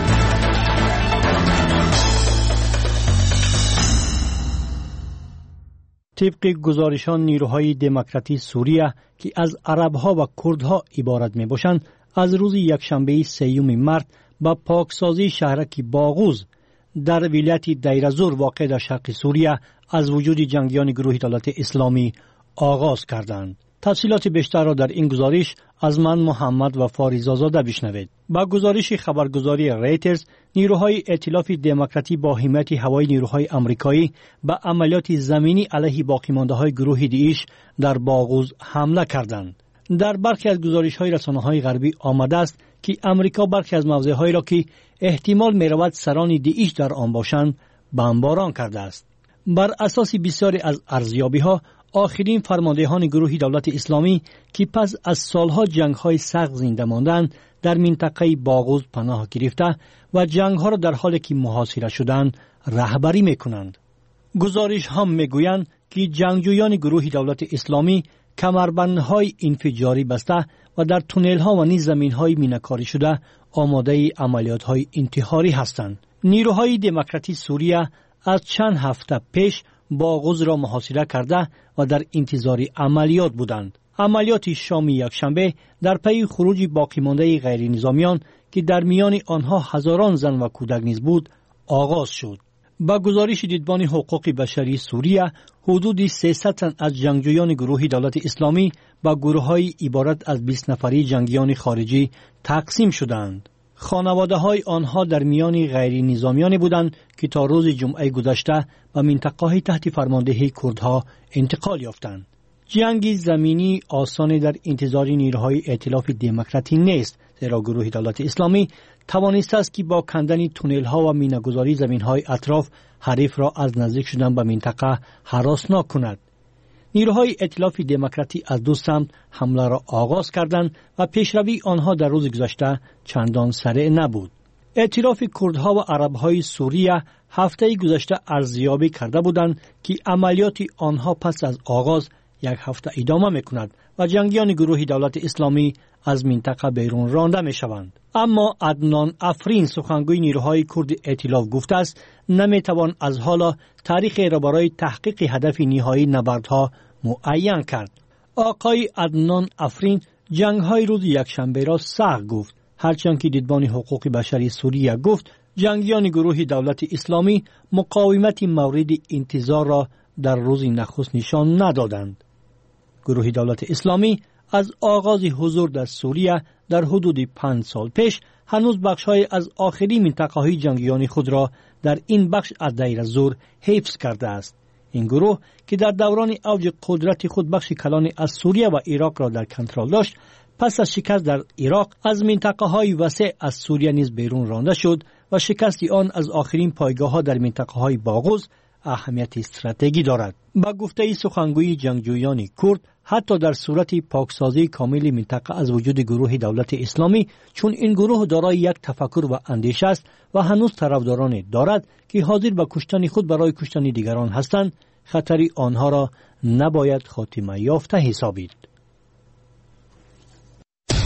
طبق گزارشان نیروهای دموکراتی سوریه که از عربها و کردها عبارت می باشند از روز یکشنبه سیوم مارس با پاکسازی شهرک باغوز در ولایت دیرزور واقع در شرق سوریه از وجود جنگیان گروه دولت اسلامی آغاز کردند. تفصیلات بیشتر را در این گزارش از من محمد و فاریزازاده بشنوید. با گزارش خبرگزاری ریترز، نیروهای ائتلاف دموکراتی با حمایت هوایی نیروهای آمریکایی به عملیات زمینی علیه باقیمانده‌های گروه داعش در باغوز حمله کردند. در برخی از گزارش‌های رسانه‌های غربی آمده است که آمریکا برخی از موضع‌هایی را که احتمال می‌رود سران داعش در آن باشند بمباران کرده است. بر اساس بسیاری از ارزیابی‌ها، آخرین فرماندهان گروه دولت اسلامی که پس از سالها جنگ‌های سخت زنده ماندند در منطقه باغوز پناه گرفته و جنگ‌ها را در حالی که محاصره شدند رهبری می‌کنند. گزارش هم می‌گویند که جنگجویان گروه دولت اسلامی کمربندهای انفجاری بسته و در تونل‌ها و نیز زمین‌های مینه‌کاری شده آماده عملیات‌های انتحاری هستند. نیروهای دموکراتی سوریه از چند هفته پیش باغوز را محاصره کرده و در انتظار عملیات بودند. عملیات شام یکشنبه در پی خروج باقی مانده غیر نظامیان که در میان آنها هزاران زن و کودک نیز بود آغاز شد. با گزارش دیدبان حقوق بشری سوریه، حدود سیصد تن از جنگجویان گروه دولت اسلامی با گروه‌های عبارت از بیست نفری جنگیان خارجی تقسیم شدند. خانواده های آنها در میان غیر نظامیان بودند که تا روز جمعه گذشته به منطقه تحت فرماندهی کردها انتقال یافتند. جنگ زمینی آسان در انتظار نیروهای ائتلاف دموکراتی نیست، زیرا گروه دولت اسلامی توانسته است که با کندن تونل ها و مینه‌گذاری زمین های اطراف حریف را از نزدیک شدن به منطقه هراسناک کند. نیروهای ائتلاف دموکراتی از دو سمت حمله را آغاز کردند و پیشروی آنها در روز گذشته چندان سریع نبود. ائتلاف کردها و عربهای سوریه هفته گذشته ارزیابی کرده بودند که عملیات آنها پس از آغاز یک هفته ادامه می‌کند و جنگیان گروه دولت اسلامی از منطقه بیرون رانده می‌شوند. اما عدنان افرین، سخنگوی نیروهای کرد ائتلاف، گفته است نمی‌توان از حالا تاریخ را برای تحقیق هدف نهایی نبردها معین کرد. آقای عدنان افرین جنگ‌های روز یکشنبه را سخت گفت، هرچند که دیدبان حقوق بشری سوریه گفت جنگیان گروه دولت اسلامی مقاومت مورد انتظار را در روز نخست نشان ندادند. گروه دولت اسلامی از آغاز حضور در سوریه در حدود پنج سال پیش هنوز بخش‌های از آخرین منطقه‌های جنگیان خود را در این بخش از دیرزور حفظ کرده است. این گروه که در دوران اوج قدرت خود بخش کلان از سوریه و عراق را در کنترل داشت، پس از شکست در عراق از منطقه‌های وسیع از سوریه نیز بیرون رانده شد و شکست آن از آخرین پایگاه‌ها در منطقه‌های باغوز اهمیت استراتژی دارد. با گفته سخنگوی جنگجویان کرد، حتی در صورت پاکسازی کامل منطقه از وجود گروه دولت اسلامی، چون این گروه دارای یک تفکر و اندیشه است و هنوز طرفداران دارد که حاضر به کشتن خود برای کشتن دیگران هستند، خطر آنها را نباید خاتمه یافته حسابید.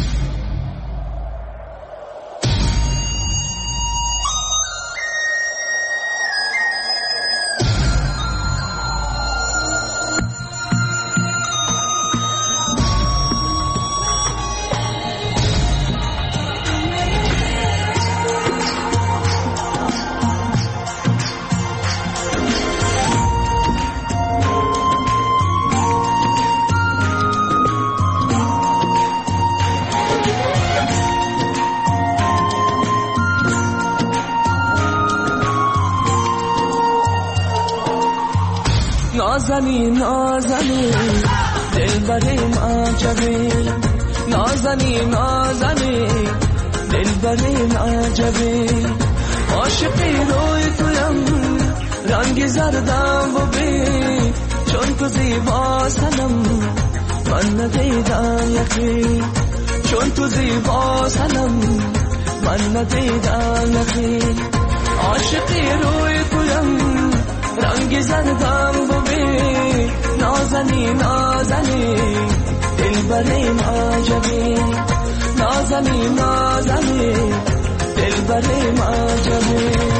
نازنی نازنی دلبریم عجبی نازنی نازنی دلبریم عجبی عاشقی روی تویم رنگ زردم و بی چون تو زیبا سنم من ندیدم یکی چون تو زیبا سنم من ندیدم یکی عاشقی روی تویم رنگ زردم و بی نازنی نازنی دلبریم عجبی نازنی نازنی دلبریم عجبی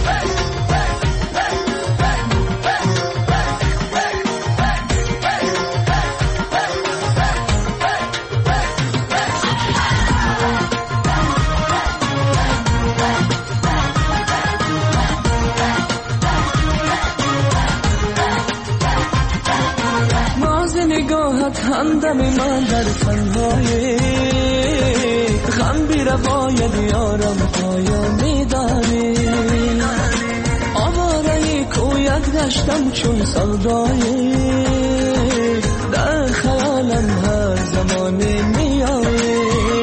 همدم من در تنهایی غم بی روای دیارم پایانی داری آواره کویت گشتم چون سودایی در خیالم هر زمانی میایی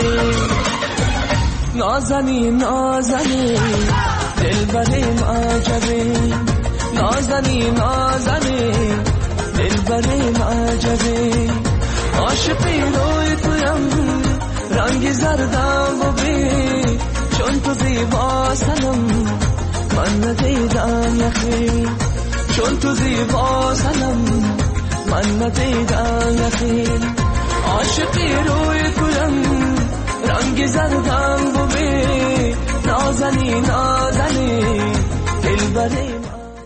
نازنی نازنی دلبریم عجبی نازنی نازنی دلبریم عجبی عاشقی روی تویم رنگی زردم و بی چون تو زیبا سنم من ندیدم یکی چون تو زیبا سنم من ندیدم یکی عاشقی روی تویم رنگی زردم و بی نازنی نازنی دلبریم.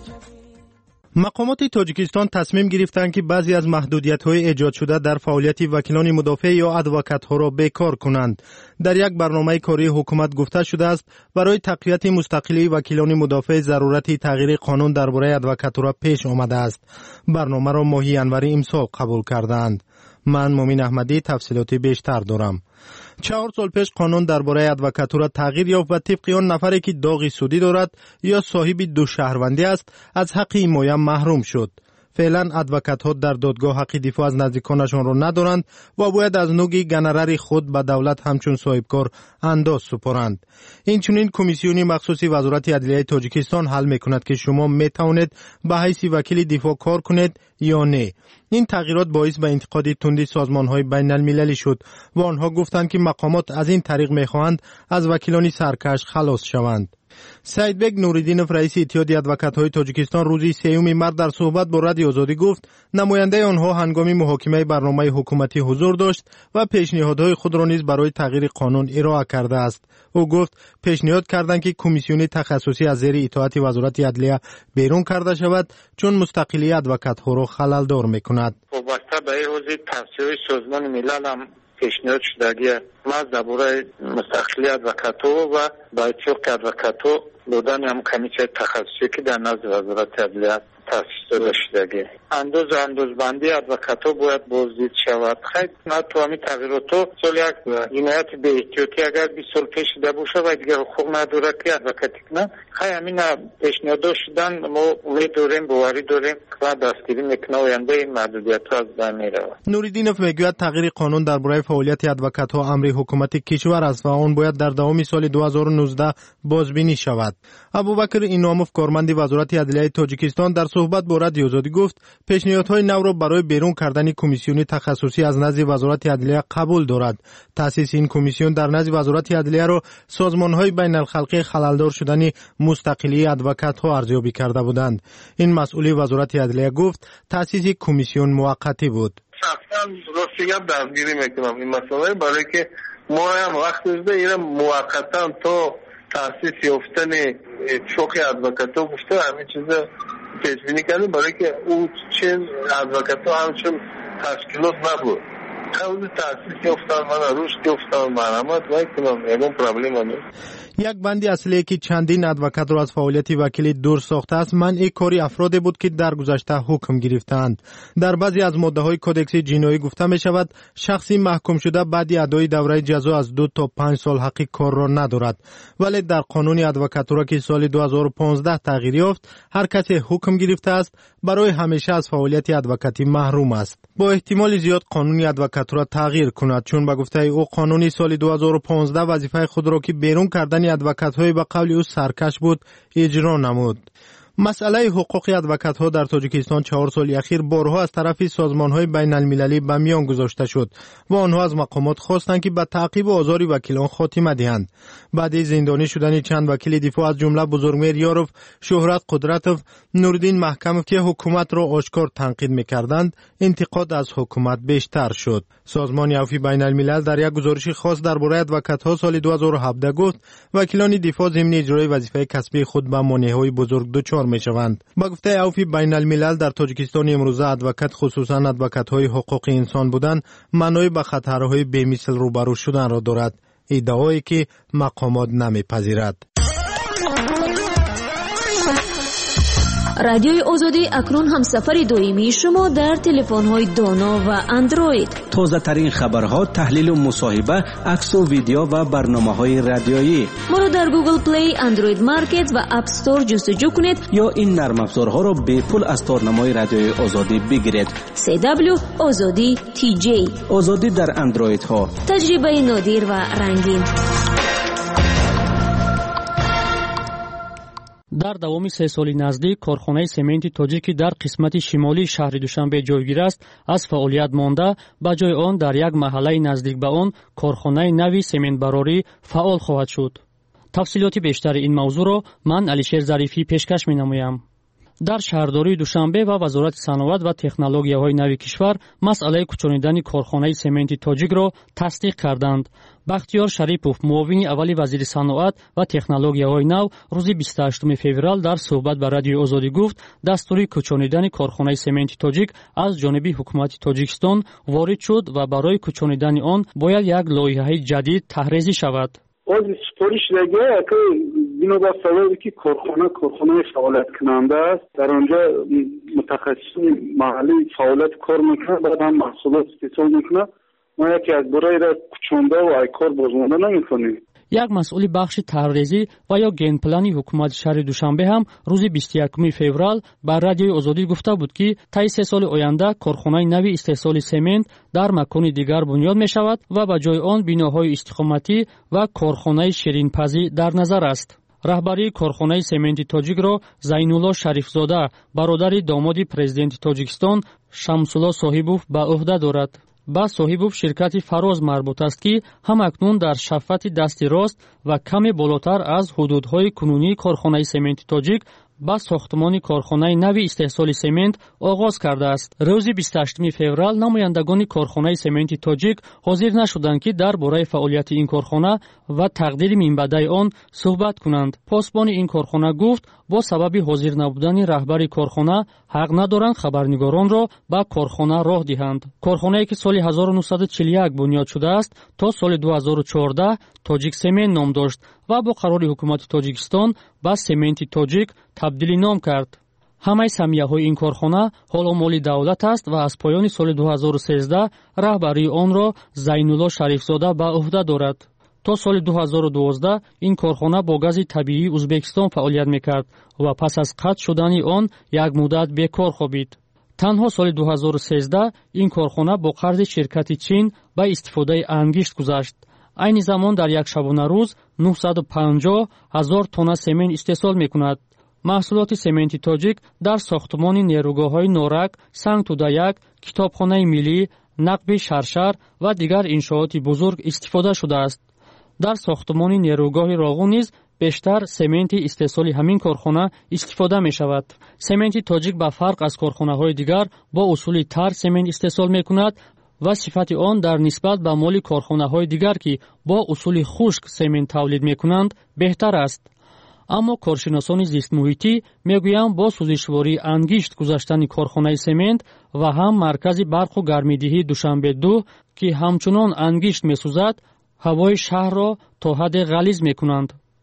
مقامات تاجیکستان تصمیم گرفتند که بعضی از محدودیت‌های ایجاد شده در فعالیت وکیلان مدافع یا ادوکات‌ها را بیکار کنند. در یک برنامه کاری حکومت گفته شده است برای تقویت مستقلی وکیلان مدافع ضرورت تغییر قانون درباره ادوکاتورا پیش آمده است. برنامه را ماهی انوری امسال قبول کردند. من مومین احمدی تفصیلات بیشتر دارم. چهار سال پیش قانون درباره ادوکاتورا تغییر یافت و طبق آن نفری که داغ سودی دارد یا صاحب دو شهروندی است از حق حمایت محروم شد. فعلا ادوکات‌ها در دادگاه حق دفاع از نزدیکانشان را ندارند و باید از نوع گنرر خود به دولت همچون صاحبکار انداز سپارند. اینچنین کمیسیون مخصوص وزارت عدلیه تاجیکستان حل میکند که شما میتوانید به حیث وکیل دفاع کار کنید یا نه. این تغییرات باعث به انتقاد تندی سازمان‌های بین المللی شد و آنها گفتند که مقامات از این طریق میخواهند از وکیلان سرکش خلاص شوند. سعیدبگ نوریدینوف رئیس اتحاد ادوکات‌های تاجیکستان روز سیوم مارس در صحبت با رادیو آزادی گفت نماینده آنها هنگام محاکمه برنامه حکومتی حضور داشت و پیشنهادهای خود را نیز برای تغییر قانون ارائه کرده است. او گفت پیشنهاد کردند که کمیسیون تخصصی از زیر اطاعت وزارت عدلیه بیرون کرده شود چون مستقلی ادوکات‌ها را خلل‌دار می‌کند. وابسته به حوزه توسعه سازمان ملل هم پیشنهاد شده ما درباره مستقلی ادوکاتو و با اتفاق ادوکاتو بودن هم کمیته تخصصی که در نزد وزارت عدلیه تأسیس شده اندوز اندوزبندی ادوکاتو باید بازدید شود. خیلی نه تو همین تغییراتو سال یک جنایت به احتیاطی اگر بیست سال پیش ده باشه و دیگه حقوق نداره که ادوکاتی کنه خیلی همین پیشنهاد شدن ما امید داریم باوری داریم و دستگیری میکنه آینده این محدودیت ها از بین میره. نوریدینوف میگوید تغییر قانون درباره فعالیت ادوکات‌ها امر حکومت کشور است و آن باید در دوام سال دو هزار و نوزده بازبینی شود. ابوبکر ایناموف کارمند وزارت عدلیه تاجیکستان در صحبت با رادیو آزادی گفت پیشنهادهای نو را برای بیرون کردن کمیسیون تخصصی از نزد وزارت عدلیه قبول دارد. تأسیس این کمیسیون در نزد وزارت عدلیه را سازمان‌های بین الخلقی خللدار شدن مستقلی ادوکات‌ها ارزیابی کرده بودند. این مسئول وزارت عدلیه گفت تأسیس کمیسیون موقتی بود. شخصا راستیگه درگیری میکنم این مسئله برای که ما هم وقت از ده موقتا تو تأسیس یافتن اتفاق ادوکاتو گفته همین چیز پیش بینی کردیم برای که او چین ادوکاتو همچون تشکیلات نبود قبل تأسیس یافتن من روش یافتن مرحمت و کنم یکم پرابلم نیست. یک بند اصلی که چندین ادوکات را از فعالیت وکیلی دور ساخته است منع کاری افرادی بود که در گذشته حکم گرفتند. در بعضی از ماده‌های کدکس جنایی گفته می شود شخصی محکوم شده بعد ادای دوره جزا از دو تا پنج سال حق کار را ندارد، ولی در قانون ادوکاتورا که سال دو هزار و پانزده تغییر یافت هر کسی حکم گرفته است برای همیشه از فعالیت ادوکاتی محروم است. با احتمال زیاد قانون ادوکاتورا تغییر کند، چون به گفته او قانون سال دو هزار و پانزده وظیفه خود را که بیرون کردن ادوکات‌های به قول او سرکش بود اجرا نمود. مسئله حقوق ادوکات‌ها در تاجیکستان چهار سال اخیر بارها از طرف سازمان‌های بین المللی به میان گذاشته شد و آنها از مقامات خواستند که به تعقیب آزار وکیلان خاتمه دهند. بعد از زندانی شدن چند وکیل دفاع از جمله بزرگمیر یاروف، شهرت قدرتوف، نوردین محکموف که حکومت را آشکار تنقید می‌کردند، انتقاد از حکومت بیشتر شد. سازمان عفو بین الملل در یک گزارش خاص درباره ادوکات‌ها سال دو هزار و هفده گفت وکیلان دفاع ضمن اجرای وظیفه کسبی خود به مانع‌های بزرگ دچار میشوند. با گفته عفو بین الملل در تاجیکستان امروزه ادوکات خصوصا ادوکات‌های حقوق انسان بودن معنای به خطرهای بی‌مثل روبرو شدن را دارد، ادعایی که مقامات نمیپذیرد. رادیوی آزادی اکنون هم سفر دائمی شما در تلفن‌های دانا و اندروید. تازه ترین خبرها، تحلیل و مصاحبه، عکس و ویدیو و برنامه‌های رادیویی. ما را در گوگل پلی، اندروید مارکت و اپ استور جستجو کنید یا این نرم افزارها را به پول از تارنمای رادیوی آزادی بگیرید. سی دبلیو آزادی تی جی. آزادی در اندروید ها. تجربه نادر و رنگین. در دوامی سه سالی نزدیک کارخانه سمنت تاجیکی در قسمت شمالی شهر دوشنبه جایگیر است از فعالیت مانده، به جای آن در یک محله نزدیک به آن کارخانه نوی سمنت براری فعال خواهد شد. تفصیلات بیشتر این موضوع را من علیشیر ظریفی پیشکش می‌نمایم. در شهرداری دوشنبه و وزارت صنعت و تکنولوژی‌های نوی کشور مسئله کوچانیدن کارخانه سمنت تاجیک را تصدیق کردند. بختیار شریپوف، معاون اولی وزیر صنعت و تکنولوژی‌های نو، روز بیست و هشتم فوریه در صحبت با رادیوی آزادی گفت دستوری کوچانیدن کارخانه سمنت تاجیک از جانب حکومت تاجیکستان وارد شد و برای کوچانیدن آن باید یک لایحه جدید طرحریزی شود. از سپارش دیگه که اینو با سببی که کارخانه کارخانه فعالیت کننده است، در آنجا متخصصین محلی فعالیت کار میکنه، بعد هم محصولات استحصال میکنه. ما یکی از برای را کوچانده و ای کار بازمانده نمیکنیم. یک مسئول بخش طرحریزی و یا گین پلانی حکومت شهر دوشنبه هم روز بیست و یکم فوریه بر رادیوی آزادی گفته بود که طی سه سال آینده کارخانه نوی استحصال سمنت در مکان دیگر بنیاد می شود و به جای آن بناهای استقامتی و کارخانه شیرینپزی در نظر است. رهبری کارخانه سمنت تاجیک را زینالله شریفزاده، برادر داماد پرزیدنت تاجیکستان شمس‌الله صاحبوف به عهده دارد. با صاحبوف شرکت فراز مربوط است که هم اکنون در شفت دست راست و کمی بالاتر از حدودهای کنونی کارخانه سمنت تاجیک با ساختمان کارخانه نوی استحصال سمنت آغاز کرده است. روز بیست و هشتم فوریه نمایندگان کارخانه سمنت تاجیک حاضر نشدند که درباره فعالیت این کارخانه و تقدیر منبع آن صحبت کنند. پاسبان این کارخانه گفت با سبب حاضر نبودن رهبر کارخانه حق ندارند خبرنگاران را به کارخانه راه دهند. کارخانه‌ای که سال هزار و نهصد و چهل و یک بنیاد شده است تا سال دو هزار و چهارده تاجیک سمنت نام داشت و با قرار حکومت تاجیکستان به سمنت تاجیک تبدیل نام کرد. همه سهمیه‌های این کارخانه حال مالی دولت است و از پایان سال دو هزار و سیزده رهبری آن را زینالله شریفزاده به عهده دارد. تا سال دو هزار و دوازده این کارخانه با گاز طبیعی ازبکستان فعالیت می‌کرد و پس از قطع شدن آن یک مدت بیکار خوابید. تنها سال دو هزار و سیزده این کارخانه با قرض شرکت چین به استفاده انگشت گذشت. این زمان در یک شبانه روز نهصد و پنجاه هزار تن سمنت استحصال می‌کند. محصولات سمنت تاجیک در ساختمان نیروگاه‌های نورک، سنگ توده یک، کتابخانه ملی، نقب شرشر و دیگر انشاءات بزرگ استفاده شده است. در ساختمان نیروگاه راغون نیز بیشتر سمنت استحصال همین کارخانه استفاده می شود. سمنت تاجیک به فرق از کارخانه های دیگر با اصول تر سمنت استحصال می کند و صفت آن در نسبت به مال کارخانه های دیگر که با اصول خشک سمنت تولید می کنند بهتر است. اما کارشناسان زیست محیطی میگویند با سوزشواری انگشت گذاشتن کارخانه سمنت و هم مرکز برق و گرمیدهی دوشنبه دو که همچنان انگشت میسوزد هوای شهر را تا حد غلیظ میکنند.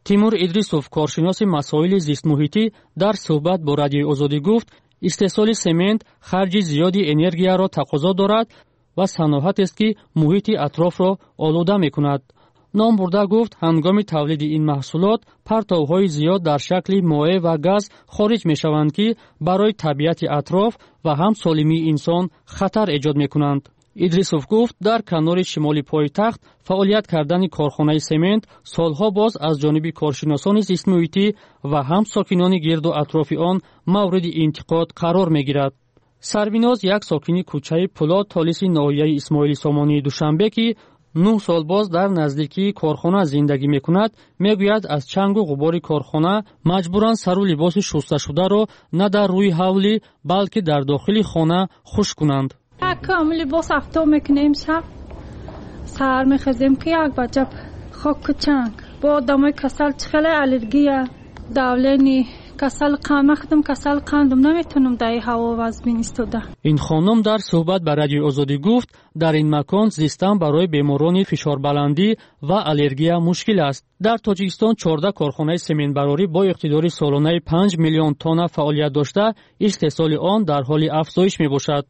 تیمور ادریسوف کارشناس مسائل زیست محیطی در صحبت با رادیوی آزادی گفت استحصال سمنت خرج زیادی انرژی را تقاضا دارد و صنعت است که محیط اطراف را آلوده می‌کند. نام برده گفت هنگام تولید این محصولات پرتوهای زیاد در شکل مایع و گاز خارج می‌شوند که برای طبیعت اطراف و هم سالمی انسان خطر ایجاد می‌کنند. ادریسوف گفت در کنار شمالی پایتخت فعالیت کردن کارخانه سمنت سالها باز از جانب کارشناسان زیست محیطی و هم ساکنان گرد و اطراف آن مورد انتقاد قرار می‌گیرد. سربیناز یک ساکن کوچه پولاد تالیس ناحیه اسماعیل سامانی دوشنبه که نه سال باز در نزدیکی کارخانه زندگی میکند میگوید از چنگ و غبار کارخانه مجبورند سر و لباس شسته شده را نه در روی حولی بلکه در داخل خانه خشک کنند. کامل لباس افتاب میکنیم شب سر میخزیم که یک بجب خاک چنگ با آدمای کسل چخل الرژی دولنی کسل قند مخدم کسل قندم نمیتونم در هوا وزبین استوده. این خانم در صحبت با رادیوی آزادی گفت در این مکان زیستن برای بیماران فشار بلندی و الرژی مشکل است. در تاجیکستان چهارده کارخانه سمنت براری با اقتدار سالانه پنج میلیون تن فعالیت داشته استحصال آن در حال افزایش میباشد.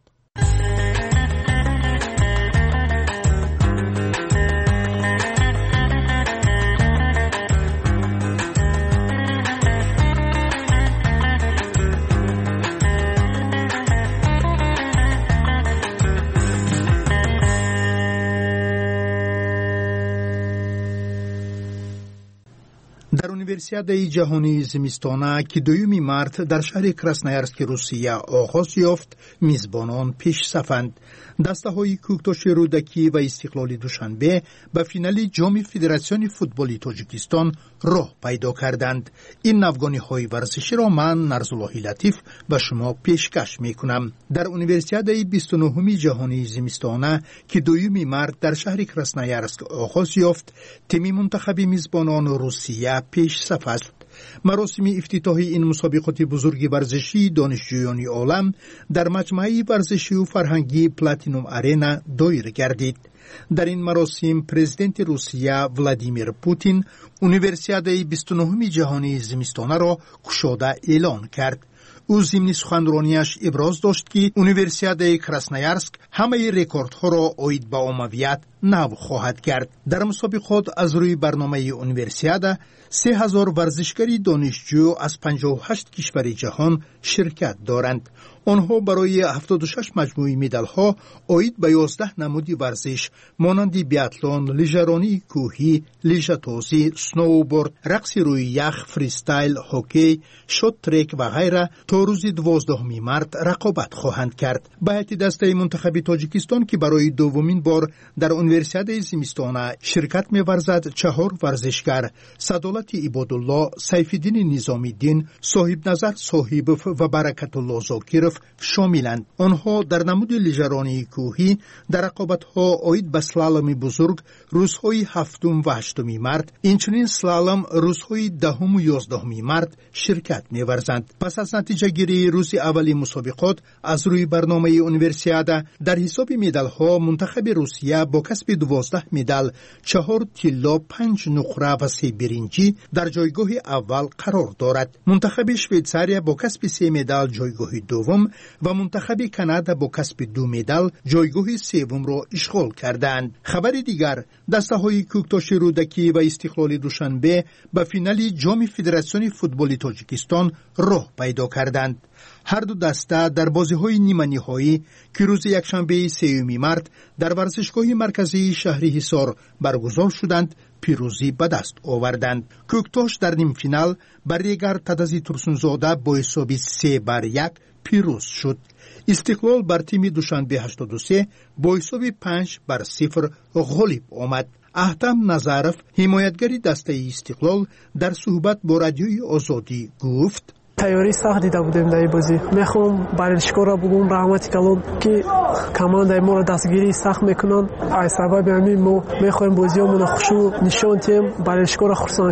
در اونیورسیاده جهانی زمستانه که دوم مارت در شهر کراسنایارسک روسیه آغاز یافت میزبانان پیش صفند. دسته های کوکتاش رودکی و استقلال دوشنبه به فینال جام فدراسیون فوتبال تاجیکستان راه پیدا کردند. این نوگانی های ورزشی را من نرزالله لطیف به شما پیشکش می کنم. در اونیورسیاده بیست و نهم جهانی زمستانه که دوم مارت در شهر کراسنایارسک آغاز یافت، تیم منتخب میزبانان روسیه پیش صف است. مراسم افتتاحی این مسابقات بزرگ ورزشی دانشجویان عالم در مجمع ورزشی و فرهنگی پلاتینوم آرینا دایر گردید. در این مراسم پرزیدنت روسیه ولادیمیر پوتین اونیورسیاده بیست و نهم جهانی زمستانه را گشاده اعلان کرد. او ضمن سخنرانیش ابراز داشت که اونیورسیاده کراسنایارسک همه رکوردها را عاید به عمومیت نو خواهد کرد. در مسابقات از روی برنامه اونیورسیاده سه هزار ورزشکاری دانشجو از پنجاه و هشت کشور جهان شرکت دارند. آنها برای هفتاد و شش مجموعه مدال ها عاید به یازده نمود ورزش مانند بیاتلون، لیژرانی کوهی، لیژه‌تازی، سنوبورد، رقص روی یخ، فریستایل، هاکی، شات ترک و غیره تا روز دوازدهم مارت رقابت خواهند کرد. به هیئت دسته منتخب تاجیکستان که برای دومین بار در اونیورسیاده زمستانه شرکت می‌ورزد چهار ورزشکار سعادت عبادالله، سیف‌الدین نظامی‌دین، صاحب نظر صاحبوف و برکت الله زاکرف شاملند. آنها در نمود لیژرانی کوهی در رقابت‌ها عاید به سلالم بزرگ روزهای هفتم و هشتم مارت، اینچنین سلالم روزهای دهم و یازدهم مارت شرکت می‌ورزند. پس از نتیجه گیری روز اولی مسابقات از روی برنامه اونیورسیاده در حساب مدال‌ها منتخب روسیه با کسب دوازده مدال، چهار طلا، پنج نقره و سه برنجی در جایگاه اول قرار دارد. منتخب شویتزاریا با کسب سه مدال جایگاه دوم و منتخب کانادا با کسب دو مدال جایگاه سوم را اشغال کردند. خبر دیگر، دسته های کوکتاش رودکی و استقلال دوشنبه به فینال جام فدراسیون فوتبال تاجیکستان راه پیدا کردند. هر دو دسته در بازی‌های نیمه نهایی که روز یکشنبه سوم مارت در ورزشگاه مرکزی شهر حصار برگزار شدند پیروزی به دست آوردند. کوکتاش در نیم فینال بر ریگر تدازی ترسونزاده با حساب سه بر یک پیروز شد. استقلال بر تیم دوشنبه هشتاد و سه با حساب پنج بر صفر غالب آمد. احتم نظرف حمایتگری دسته استقلال در صحبت با رادیوی آزادی گفت: تیاری سخت دیده بودیم در این بازی. میخوام ورزشکار را بگم رحمت کلام که کماندای ما را دستگیری سخت میکنن. از سبب همین ما میخوایم بازیامون خوشو نشان تیم ورزشکار را خرسان کنیم.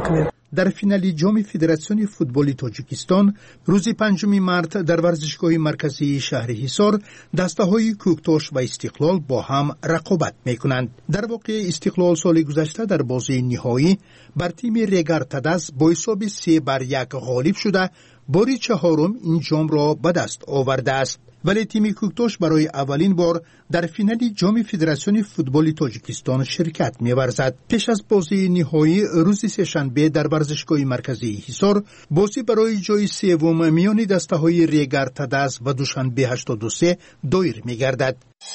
در فینال جام فدراسیون فوتبال تاجیکستان روز پنجم مارس در ورزشگاه مرکزی شهر حصار دسته‌های کوکتاش و استقلال با هم رقابت می‌کنند. در واقع استقلال سال گذشته در بازی نهایی بر تیم ریگر تدس با حساب سه بر یک غالب شده باری چهارم این جام را به دست آورده است. ولی تیم کوکتاش برای اولین بار در فینال جام فدراسیون فوتبال تاجیکستان شرکت می‌ورزد. پیش از بازی نهایی روز سه‌شنبه در ورزشگاه مرکزی حصار بازی برای جای سوم میان دسته‌های ریگر تدس و دوشنبه هشتاد و سه دایر می‌گردد.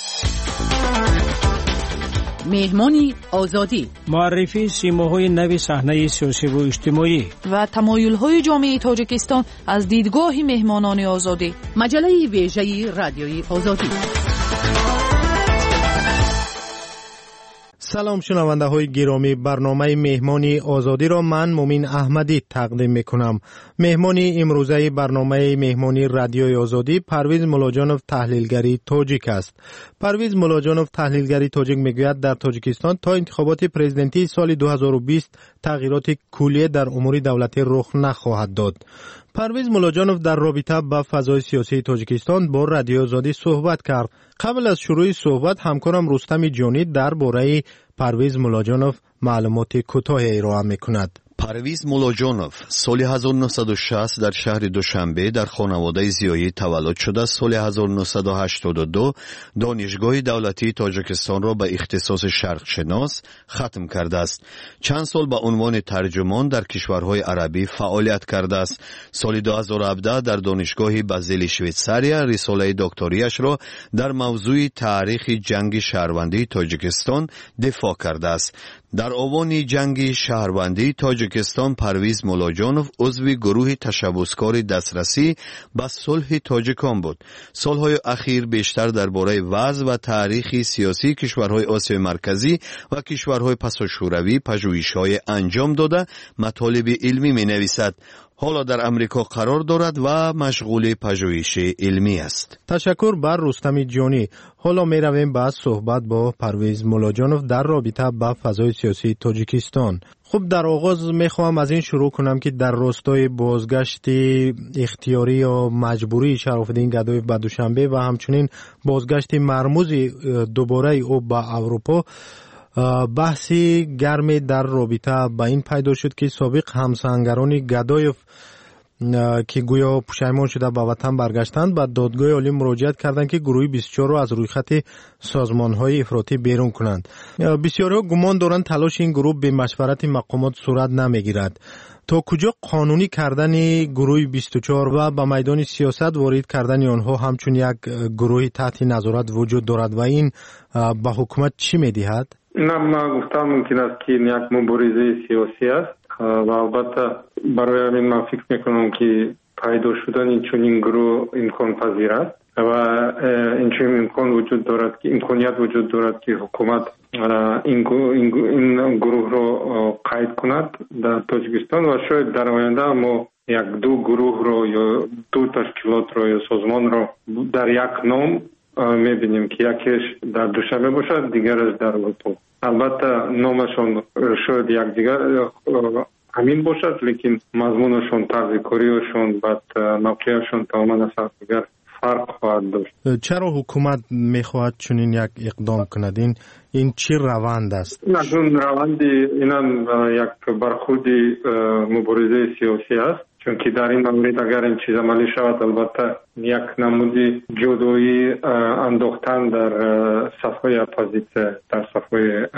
مهمانی آزادی، معرفی سیماهای نو صحنه سیاسی و اجتماعی و تمایل‌های جامعه تاجیکستان از دیدگاه مهمانان آزادی. مجله ویژه رادیوی آزادی. سلام شنونده های گرامی، برنامه مهمانی آزادی را من مومین احمدی تقدیم میکنم. مهمانی امروزه برنامه مهمانی رادیوی آزادی پرویز مولاجانوف تحلیلگری تاجیک است. پرویز مولاجانوف تحلیلگری تاجیک میگوید در تاجیکستان تا انتخابات پرزیدنتی سال دو هزار و بیست تغییرات کلی در امور دولتی رخ نخواهد داد. پرویز مولاجانوف در رابطه با فضای سیاسی تاجیکستان با رادیو آزادی صحبت کرد. قبل از شروع صحبت همکارم رستم جانی درباره پرویز مولاجانوف معلومات کوتاهی ارائه می‌کند. پرویز مولاجانوف سال هزار و نهصد و شصت در شهر دوشنبه در خانواده زیایی تولد شده. سال هزار و نهصد و هشتاد و دو دانشگاه دولتی تاجیکستان را به اختصاص شرق شناس ختم کرده است. چند سال به عنوان ترجمان در کشورهای عربی فعالیت کرده است. سال دو هزار و هفده در دانشگاه بازل شویتساریا رساله دکتریش را در موضوع تاریخ جنگ شهروندی تاجیکستان دفاع کرده است. در آوان جنگ شهروندی تاجیکستان پرویز مولاجانوف عضو گروه تشبثکار دسترسی به صلح تاجیکان بود. سالهای اخیر بیشتر درباره وضع و تاریخ سیاسی کشورهای آسیای مرکزی و کشورهای پساشوروی پژوهش‌های انجام داده مطالب علمی می‌نویسد. حالا در امریکا قرار دارد و مشغول پژوهش علمی است. تشکر بر رستم جانی. حالا می رویم به صحبت با پرویز مولاجانوف در رابطه با فضای سیاسی تاجیکستان. خب در آغاز می خواهم از این شروع کنم که در راستای بازگشت اختیاری یا مجبوری شراف‌الدین گدایف به دوشنبه و همچنین بازگشت مرموز دوباره او به اروپا، بحثی گرمی در رابطه با این پیدا شد که سابق همسنگران گدایف که گویا پشیمان شده به وطن برگشتند به دادگاه عالی مراجعت کردند که گروه بیست و چهار را از روی خط سازمان‌های افراطی بیرون کنند. بسیاری‌ها گمان دارند تلاش این گروه به مشورت مقامات صورت نمیگیرد. تا کجا قانونی کردن گروه بیست و چهار و به میدان سیاست وارد کردن آنها همچون یک گروه تحت نظارت وجود دارد و این به حکومت چی می‌دهد؟ نه، من گفتم ممکن است که یک مبارزه سیاسی است و البته برای همین من فکر میکنم که پیدا شدن این چنین گروه امکان پذیر است و این چنین امکان وجود دارد که امکانیت وجود دارد که حکومت این این گروه را قید کند در تاجیکستان و شاید در آینده ما یک دو گروه را یا دو تشکیلات را یا سازمان را در یک نام میبینیم که یکیش در دوشنبه باشد دیگرش در اروپا. البته نامشون شاید یک دیگر همین باشد لیکن مضمونشون، طرز کاریشون، بعد موقعشون تماما از دیگر فرق خواهد داشت. چرا حکومت میخواهد چنین یک اقدام کند؟ این این چی روند است؟ نه، اون روندی اینم یک برخورد مبارزه سیاسی است، چون که در این مورد اگر این چیز عملی شود البته یک نمودی جدایی انداختن در صفحه اپوزیسیون، در صفحه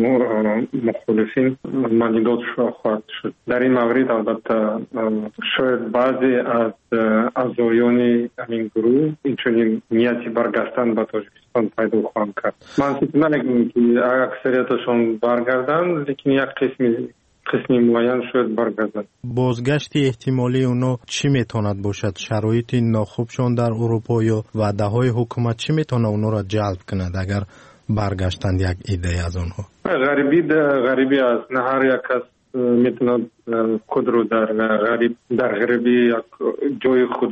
مخالفین مانیدات خواهد شد. در این مورد البته شاید بعضی از اعضایان این گروه این چنین نیتی برگشتن به تاجیکستان پیدا خواهند کرد. من فکر نمی‌کنم که اکثریتشون برگردن، لیکن یک قسمی قسمی معین شاید برگردن. بازگشت احتمالی اونا چی میتواند باشد؟ شرایط ناخوبشان در اروپا یا وعده های حکومت چی میتونه اونا را جلب کند اگر برگشتند یک ایده از اونها؟ غریبی غریبی است. نه هر یک کس میتونه خود رو در غریب در غریبی جای خود رو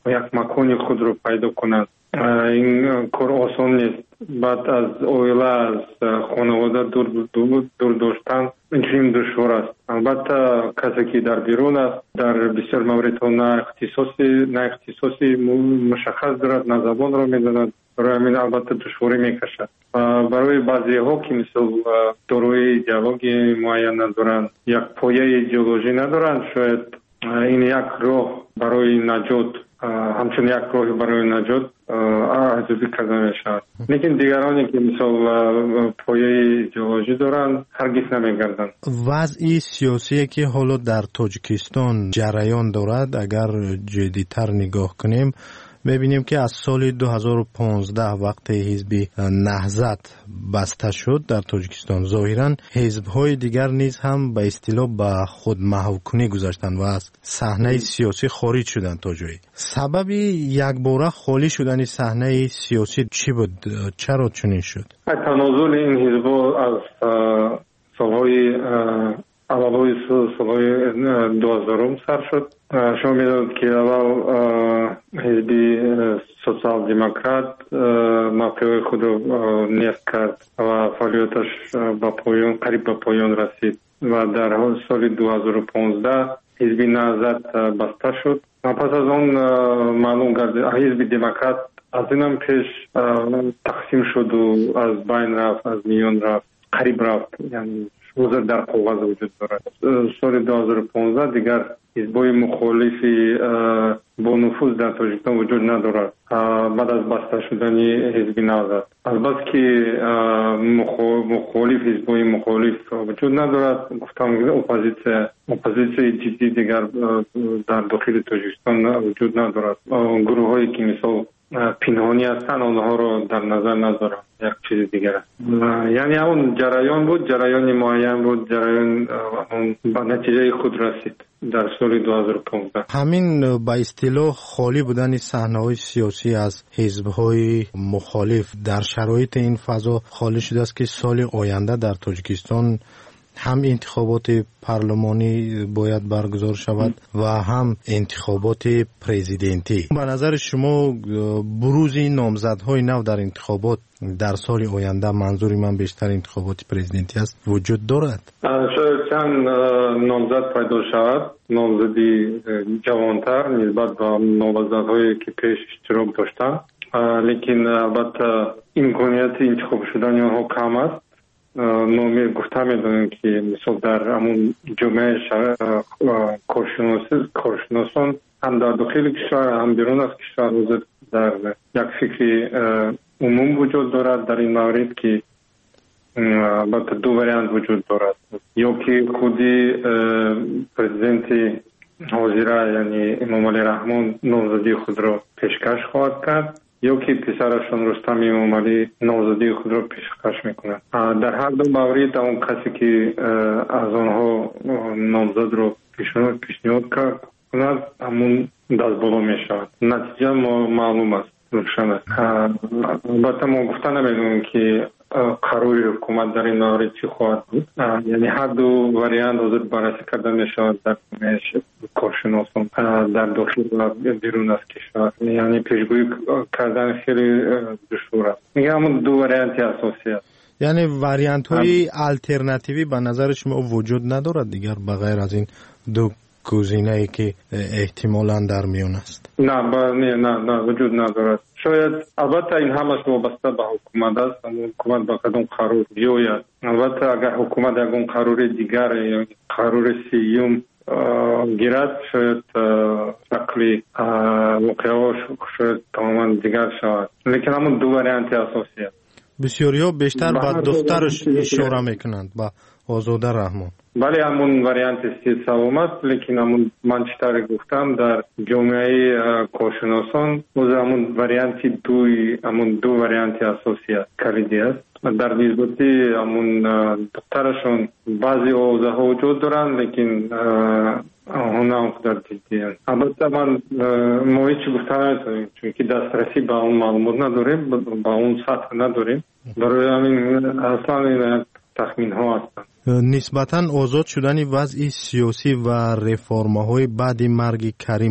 یک مکانی خود رو پیدا کنند. این کار آسان نیست. بعد از اویله از خانواده دور دور, دور داشتن این دشوار است. البته کسی که در بیرون است در بسیار موردها نه اختصاصی نه اختصاصی مشخص دارد، نه زبان را میداند، برای همین البته دشواری میکشد. برای بعضی ها که مثل داروی ایدئولوژی معین ندارند، یک پایه ایدئولوژی ندارند، شاید این یک راه برای نجات، همچون یک راه برای نجات ارزیابی کرده میشود. لیکن دیگرانی که مثل پایه ایدئولوژی دارند هرگز نمیگردند. وضع سیاسی که حالا در تاجیکستان جریان دارد، اگر جدی‌تر نگاه کنیم می‌بینیم که از سال دو هزار و پانزده وقت حزب نهضت بسته شد در تاجیکستان، ظاهراً حزب‌های دیگر نیز هم به اصطلاح به خود محوکنی گذاشتند و از صحنه سیاسی خارج شدند. تا جایی سبب یکباره خالی شدن صحنه سیاسی چی بود؟ چرا چنین شد؟ تنازل این حزب‌ها از سال‌های اولای سال‌های دو هزارم سر شد. شما می‌دانید که اول حزب سوسیال دموکرات موقع خود را نیست کرد و فعالیتش به پایان قریب به پایان رسید و در سال دو هزار و پانزده حزب نهضت بسته شد. پس از آن معلوم گردید حزب دموکرات از اینم پیش تقسیم شد و از بین رفت، از میان رفت، قریب رفت، یعنی حضور در کاغذ وجود دارد. سال دو هزار و پانزده دیگر حزب‌های مخالفی با نفوذ در تاجیکستان وجود ندارد بعد از بسته شدن حزب نهضت. البته که مخالف حزب‌های مخالف وجود ندارد، گفتم اپوزیسیون اپوزیسیون جدی دیگر در داخل تاجیکستان وجود ندارد. گروه‌هایی که مثل پنهانی هستند آنها را در نظر ندارم، یک چیز دیگر است. یعنی اون جریان بود، جریان معین بود، جریان به نتیجه خود رسید در سال دو هزار و پانزده. همین به اصطلاح خالی بودن صحنه‌های سیاسی از حزب‌های مخالف در شرایط این فضا خالی شده است که سال آینده در تاجیکستان هم انتخابات پارلمانی باید برگزار شود و هم انتخابات پرزیدنتی. به نظر شما بروز این نامزدهای نو در انتخابات در سال آینده، منظوری من بیشتر انتخابات پرزیدنتی است، وجود دارد؟ شاید چند نامزد پیدا شود، نامزدی جوانتر نسبت به نامزدهایی که پیش اشتراک داشتند، لیکن البته امکانیت انتخاب شدن آنها کم است. ما گفته میدونیم که مثلا در همون جمعه کارشناسان هم در داخل کشور هم بیرون از کشور وجود در یک فکر عموم وجود دارد در این مورد که البته دو وریانت وجود دارد، یا که خودی پرزیدنت حاضره یعنی امام علی رحمان نامزدی خود را پیشکش خواهد کرد، یا که پسرشون رستم امام علی نامزدی خود را پیشکش میکنند. در هر دو مورد اون کسی که از آنها نامزد را پیشنهاد کند همون دست بالا میشود. نتیجه معلوم است، روشن است. البته ما گفته نمیدونیم که قراری حکومت در این مورد چی خواهد بود. یعنی هر دو وریانت حاضر بررسی کرده میشود در کارشناسان در داخل و بیرون از کشور. یعنی پیشگویی کردن خیلی دشوار است. میگم همون دو وریانت اساسی است. یعنی وریانت های الटरनेटिव्ی به نظر شما وجود ندارد دیگر بغیر از این دو گزینه ای که احتمالاً در میان است؟ نه نه نه نه وجود ندارد. شاید البته این همش وابسته به حکومت است، حکومت با کدام قرار بیاید. البته اگر حکومت یکون قرار دیگر یا قرار سیوم گیرد شاید شکلی واقعا شاید تماما دیگر شود، لیکن همون دو وریانت اساسی است. بسیاری ها بیشتر با دخترش اشاره میکنند، با آزاده رحمان. بله همون وریانت سوم است، لیکن همون من چطور گفتم در جامعه کارشناسان همون وریانت دوی همون دو وریانت اساسی است، کلیدی است. در نسبت همون دخترشون بعضی اوضاع ها وجود دارند، لیکن آنها هم در جدی است. البته من ما هیچ گفته نمیتونیم چون که دسترسی به اون معلومات نداریم، به اون سطح نداریم، برای همین اصلا این تخمین ها هستند. نسبتاً آزاد شدن وضع سیاسی و رفرم‌های بعد مرگ کریموف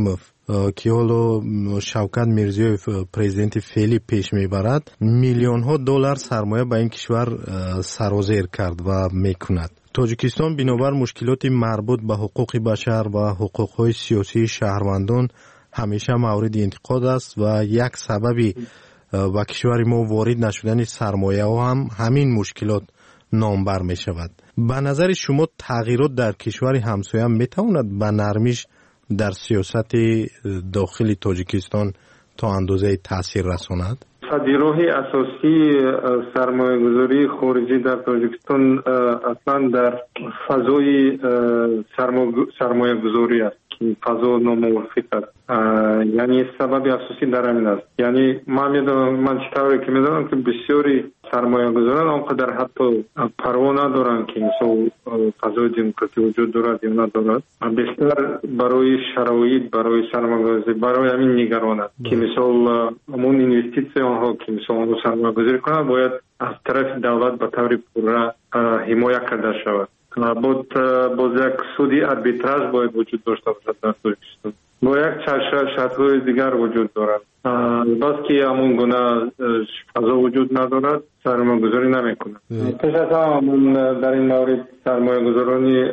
که حالا شوکت میرزیویف پرزیدنت فعلی پیش میبرد میلیون ها دلار سرمایه به این کشور سرازیر کرد و میکند. تاجیکستان بنابر مشکلات مربوط به حقوق بشر و حقوق‌های سیاسی شهروندان همیشه مورد انتقاد است و یک سببی به کشور ما وارد نشدن سرمایه ها هم همین مشکلات نامبر می شود. به نظر شما تغییرات در کشور همسایه می تواند به نرمیش در سیاست داخلی تاجیکستان تا اندازه تاثیر رساند؟ راه اساسی سرمایه گذاری خارجی در تاجیکستان اصلا در فضای سرمایه گذاری است که فضا ناموافق است. یعنی سبب اساسی در همین است. یعنی من میدونم من چطوری که میدونم که بسیاری سرمایه گذاران آنقدر حتی پروا ندارن که مثلا فضای دموکراسی وجود دارد یا ندارد، بیشتر برای شرایط برای سرمایه گذاری برای همین نگران است که مثلا همون اینوستیسی آنها که مثلا آنها سرمایه گذاری کنند باید از طرف دولت به طور پوره حمایت کرده شود. بود باز یک سودی اربیتراژ باید وجود داشته باشد در تاجیکستان. با یک شرط‌های دیگر وجود دارد. بس که همون گونه فضا وجود ندارد سرمایه گذاری نمی کند. پیش از همون در این مورد سرمایه گذارانی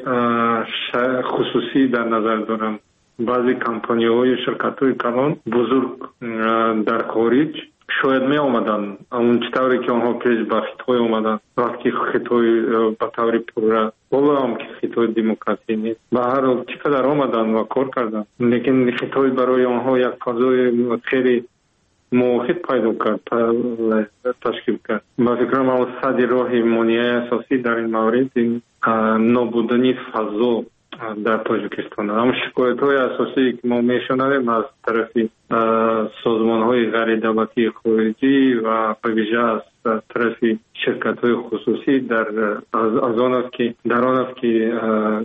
خصوصی در نظر دارم. بعضی کمپانی های شرکت های کلان بزرگ در خارج شاید می آمدن اون چطوری که آنها پیش به خطای آمدن وقتی خطای به طور پوره بالا هم که خطای دموکراسی نیست به هر حال چقدر آمدن و کار کردن لیکن خطای برای آنها یک فضای خیلی موافق پیدا کرد تشکیل کرد. با فکرم اون صدی راه مانع اساسی در این مورد این نابودنی فضا در تاجیکستان. هم شکایت های اساسی که ما میشنویم از طرف سازمان های غیر دولتی خارجی و به ویژه از طرف شرکت های خصوصی در از آن است که در آن است که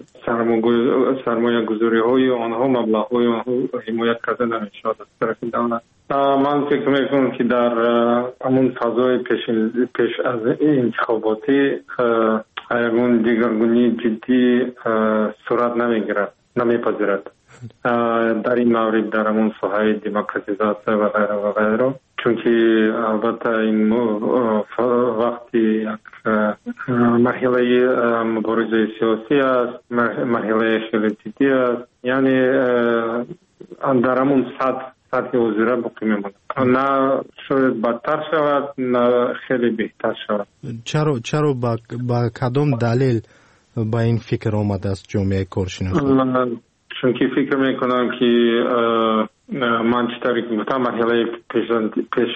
سرمایه گذاری های آنها مبلغ های آنها حمایت کرده نمیشد از طرف دولت. من فکر میکنم که در همون فضای پیش, پیش از انتخاباتی یکون دیگرگونی جدی صورت نمیگیرد نمیپذیرد در این مورد در همون ساحه دموکراتیزاسیون و غیره و غیره، چون که البته این وقتی یک مرحله مبارزه سیاسی است، مرحله خیلی جدی است، یعنی در همون سطح سطح وزیره باقی میماند، نه شاید بدتر شود نه خیلی بهتر شود. چرا چرا با, با کدام دلیل با این فکر آمده است جامعه کارشناسی؟ چون که فکر میکنم که من چطوری که گفتم مرحله پیش, پیش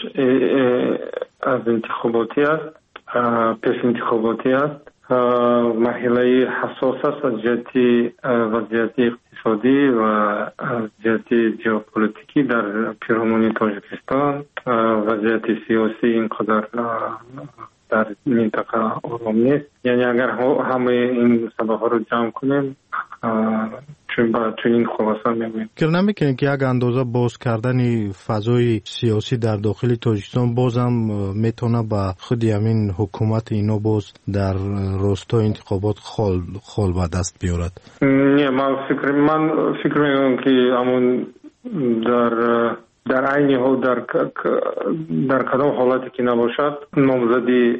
از انتخاباتی است پیش انتخاباتی است مرحله حساس است از جهت وضعیت اقتصادی و از جهت ژئوپلیتیکی در پیرامون تاجیکستان. وضعیت سیاسی اینقدر در منطقه آرام نیست. یعنی اگر همه این سبب ها رو جمع کنیم چون با چنین خلاصه می‌بینیم. فکر نمی‌کنید که یک اندازه باز کردن فضای سیاسی در داخل تاجیکستان بازم میتونه با خود همین حکومت اینو باز در راستای انتخابات خال خال به دست بیارد؟ نه من فکر من فکر می‌کنم که همون در در عین حال در در کدام حالتی که نباشد نامزدی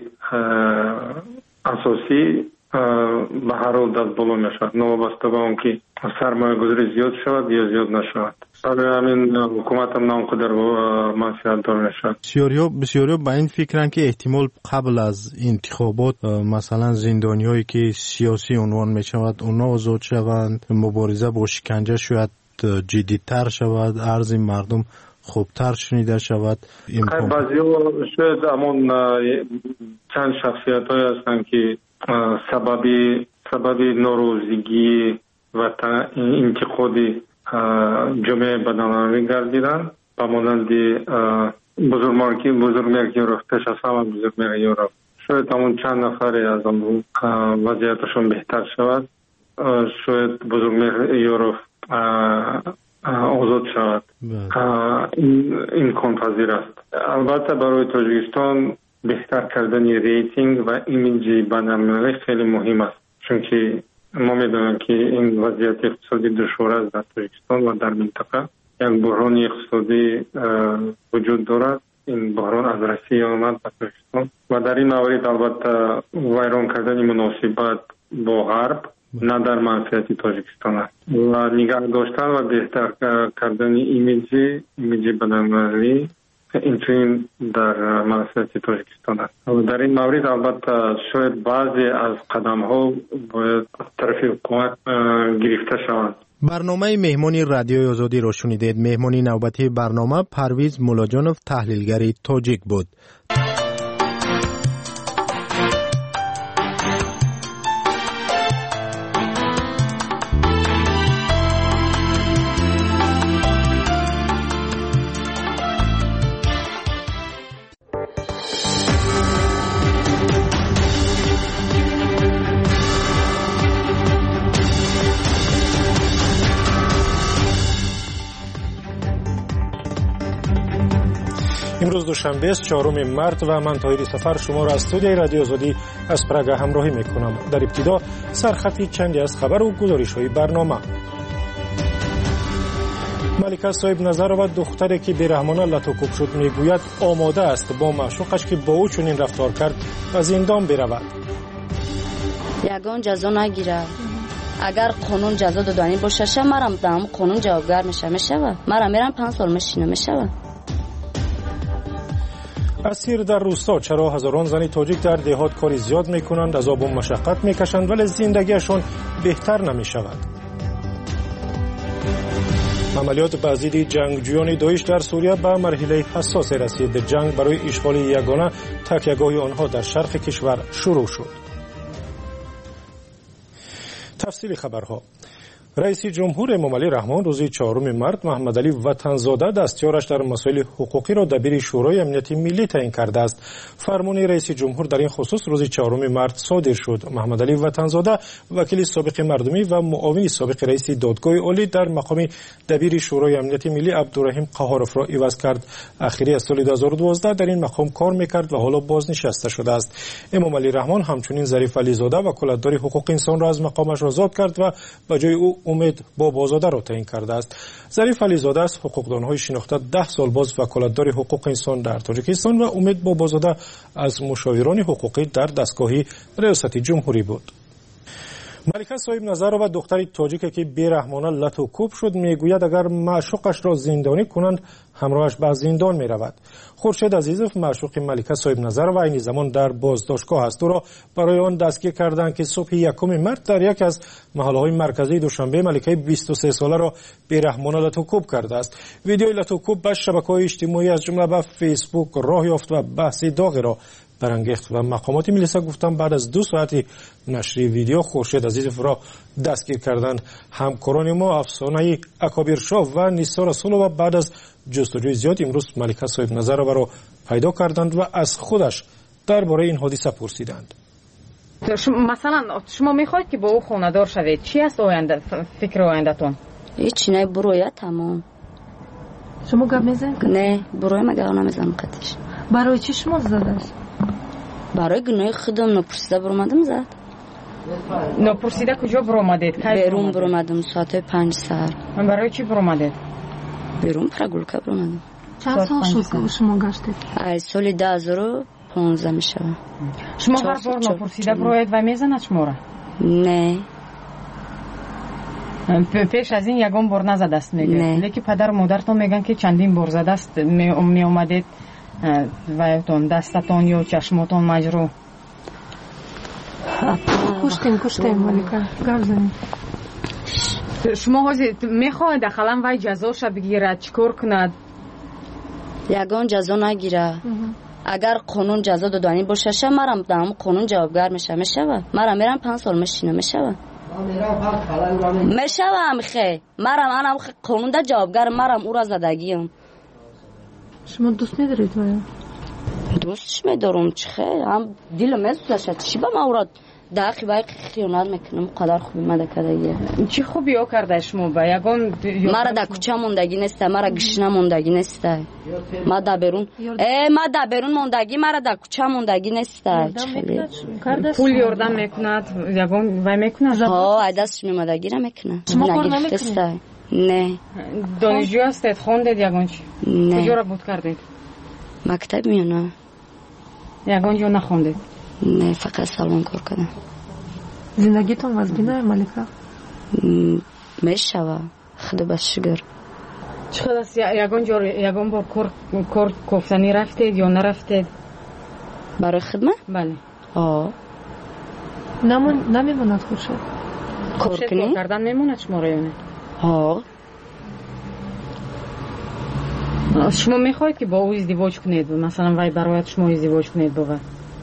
اساسی به هر حال دست بالا میشود نوابسته به اون که سرمایه گذاری زیاد شود یا زیاد نشود. برای همین حکومت هم نامقدر منفعت دار نشود. بسیاریا بسیاریا به این فکرن که احتمال قبل از انتخابات مثلا زندانی هایی که سیاسی عنوان می شود اونا آزاد شوند، مبارزه با شکنجه شاید جدیدتر شود، عرض مردم خوبتر شنیده شود. بعضی ها شاید همون چند شخصیت های هستند که سببی سببی ناراضگی و انتقادی جامعه بدنامی گردیدند به مانند بزرگمرگی بزرگمرگ یوروپ پیش از همه بزرگمرگ یوروپ. شاید همون چند نفری از آن وضعیتشون بهتر شود، شاید بزرگمرگ یوروپ آزاد شود. این امکان پذیر است. البته برای تاجیکستان بهتر کردن ریتینگ و ایمیج بین‌المللی خیلی مهم است، چون که ما میدونیم که این وضعیت اقتصادی دشوار است در تاجیکستان و در منطقه. یک بحران اقتصادی وجود دارد. این بحران از روسیه آمد به تاجیکستان و در این مورد البته ویران کردن مناسبت با غرب نه در منفعت تاجیکستان است و نگاه داشتن و بهتر کردن ایمیجی ایمیجی بین‌المللی این در منفعت تاجیکستان است و در این مورد البته شاید بعضی از قدم ها باید از طرف حکومت گرفته شوند. برنامه مهمانی رادیوی آزادی را شنیدید. مهمانی نوبتی برنامه پرویز مولاجانوف تحلیلگری تاجیک بود. امروز دوشنبه است چهارم مارس و من طاهر سفر شما را از استودیوی رادیو آزادی از پراگ همراهی میکنم. در ابتدا سرخطی چندی از خبر و گزارش های برنامه. ملکه صاحب نظرova دختری که بیرحمانه لطوکوب شد میگوید آماده است با معشوقش که با او چنین رفتار کرد و زندان برود. یگان جزا نگیره. اگر قانون جزا دادنی باشه مرم دام قانون جوابگر میشه میشه مرم میرم پنج سال میشینه میشه. اسیر در روستا چرا هزاران زن تاجیک در دهات کاری زیاد میکنند، عذاب و مشقت میکشند ولی زندگیشان بهتر نمیشود. عملیات بازدید جنگجویان داعش در سوریه به مرحله حساس رسید. جنگ برای اشغال یگانه تکیهگاه آنها در شرق کشور شروع شد. تفصیل خبرها. رئیس جمهور امام علی رحمان روز چهارم مارس محمد علی وطنزاده دستیارش در مسائل حقوقی را دبیر شورای امنیت ملی تعیین کرده است. فرمان رئیس جمهور در این خصوص روز چهارم مارس صادر شد. محمد علی وطنزاده وکیل سابق مردمی و معاون سابق رئیس دادگاه عالی در مقام دبیر شورای امنیت ملی عبدالرحیم قهارف را عوض کرد. اخیری از سال دو هزار و دوازده در این مقام کار میکرد و حالا بازنشسته شده است. امام علی رحمان همچنین ظریف علیزاده وکالتدار حقوق انسان را از مقامش آزاد کرد و به جای او امید بابازاده را تعیین کرده است. ظریف علیزاده از حقوقدانهای شناخته ده سال باز وکالتدار حقوق انسان در تاجیکستان و امید بابازاده از مشاوران حقوقی در دستگاه ریاست جمهوری بود. ملکه صاحب نظرova دختری تاجیکی که بیرحمانه لطوکوب شد میگوید اگر معشوقش را زندانی کنند همراهش به زندان میرود. خورشید عزیزов معشوق ملکه صاحب نظرova این زمان در بازداشتگاه است. او را برای آن دستگیر کردند که صبح یکم مارس در یک از محله‌های مرکزی دوشنبه ملکه بیست و سه ساله را بیرحمانه لطوکوب کرده است. ویدیوی لطوکوب به شبکه‌های اجتماعی از جمله به فیسبوک راه یافت و بحث داغی را برانگیخت و مقامات ملیسا گفتند بعد از دو ساعت نشر ویدیو خورشید عزیزов را دستگیر کردند. همکاران ما افسانه اکابر شاه و نیسا رسولova بعد از جستجوی زیاد امروز ملکه صاحب نظرova را پیدا کردند و از خودش درباره این حادثه پرسیدند. مثلا شما میخواید که با او خانه‌دار شوید، چی است آینده فکر آیندهتون؟ هیچ نه، برویا تمام. شما گپ میزنید؟ نه، برویا مگه نمیزنم قطعش. برای چی شما زدید؟ برای گناه خودم نپرسیده برآمدم زد. نپرسیده کجا برآمدید؟ بیرون برآمدم ساعت پنج سر. من برای چی برآمدید؟ بیرون پرگولکا برآمدم. چند سال شد که شما گشتید؟ از سال دو هزار و پانزده میشه. شما هر بار نپرسیده برآید و میزند شما را؟ نه. پیش از این یگان بار نزده است میگه. لیکن پدر و مادرتون میگن که چندین بار زده است می اومدید وایتون دستتون یا چشمتون مجروح. کشتیم کشتیم ملکه گرزنیم. شما حاضر میخواهید داخلا وای جزاش بگیرد چیکار کند؟ یگان جزا نگیره. اگر قانون جزا دادنی باشه مرم دام قانون جوابگر میشه میشه مرم میرم پنج سال میشینه میشه میشه خی مرم انا قانون ده جوابگر مرم او را زدگیم. شما دوست ندارید وای؟ دوستش میدارم چه خیر هم دلم میسوزه چی به ما اوراد داخل وای خیانت میکنم قدر خوبی مده کردگی. چی خوبی او کرده شما با یگان مرا در کوچه موندگی نیسته، مرا گشنه موندگی نیسته، ما در بیرون ای ما در بیرون موندگی مرا در کوچه موندگی نیسته. پول یاردم میکند یگان وای میکند؟ ها دستش میمدگی را میکنه. شما کار نمیکنید؟ نه. دانشجو هستید؟ خوندید یگان چی؟ نه. کجا را بود کردید؟ مکتب میونه. یگان جا نخوندید؟ نه، فقط سالن کار کردم. زندگیتون وزگینه ملکه؟ میشوه خدا بس شگر. چقدر است یگان جا یگان بار کار کار کوفتنی رفتید یا نرفتید؟ برای خدمت؟ بله. آه. نمون نمیموند خورشید. کار کنی؟ کردن میموند شما رایونه. آه. شما میخواید که با او ازدواج کنید؟ مثلا وای برایت شما ازدواج کنید با وی؟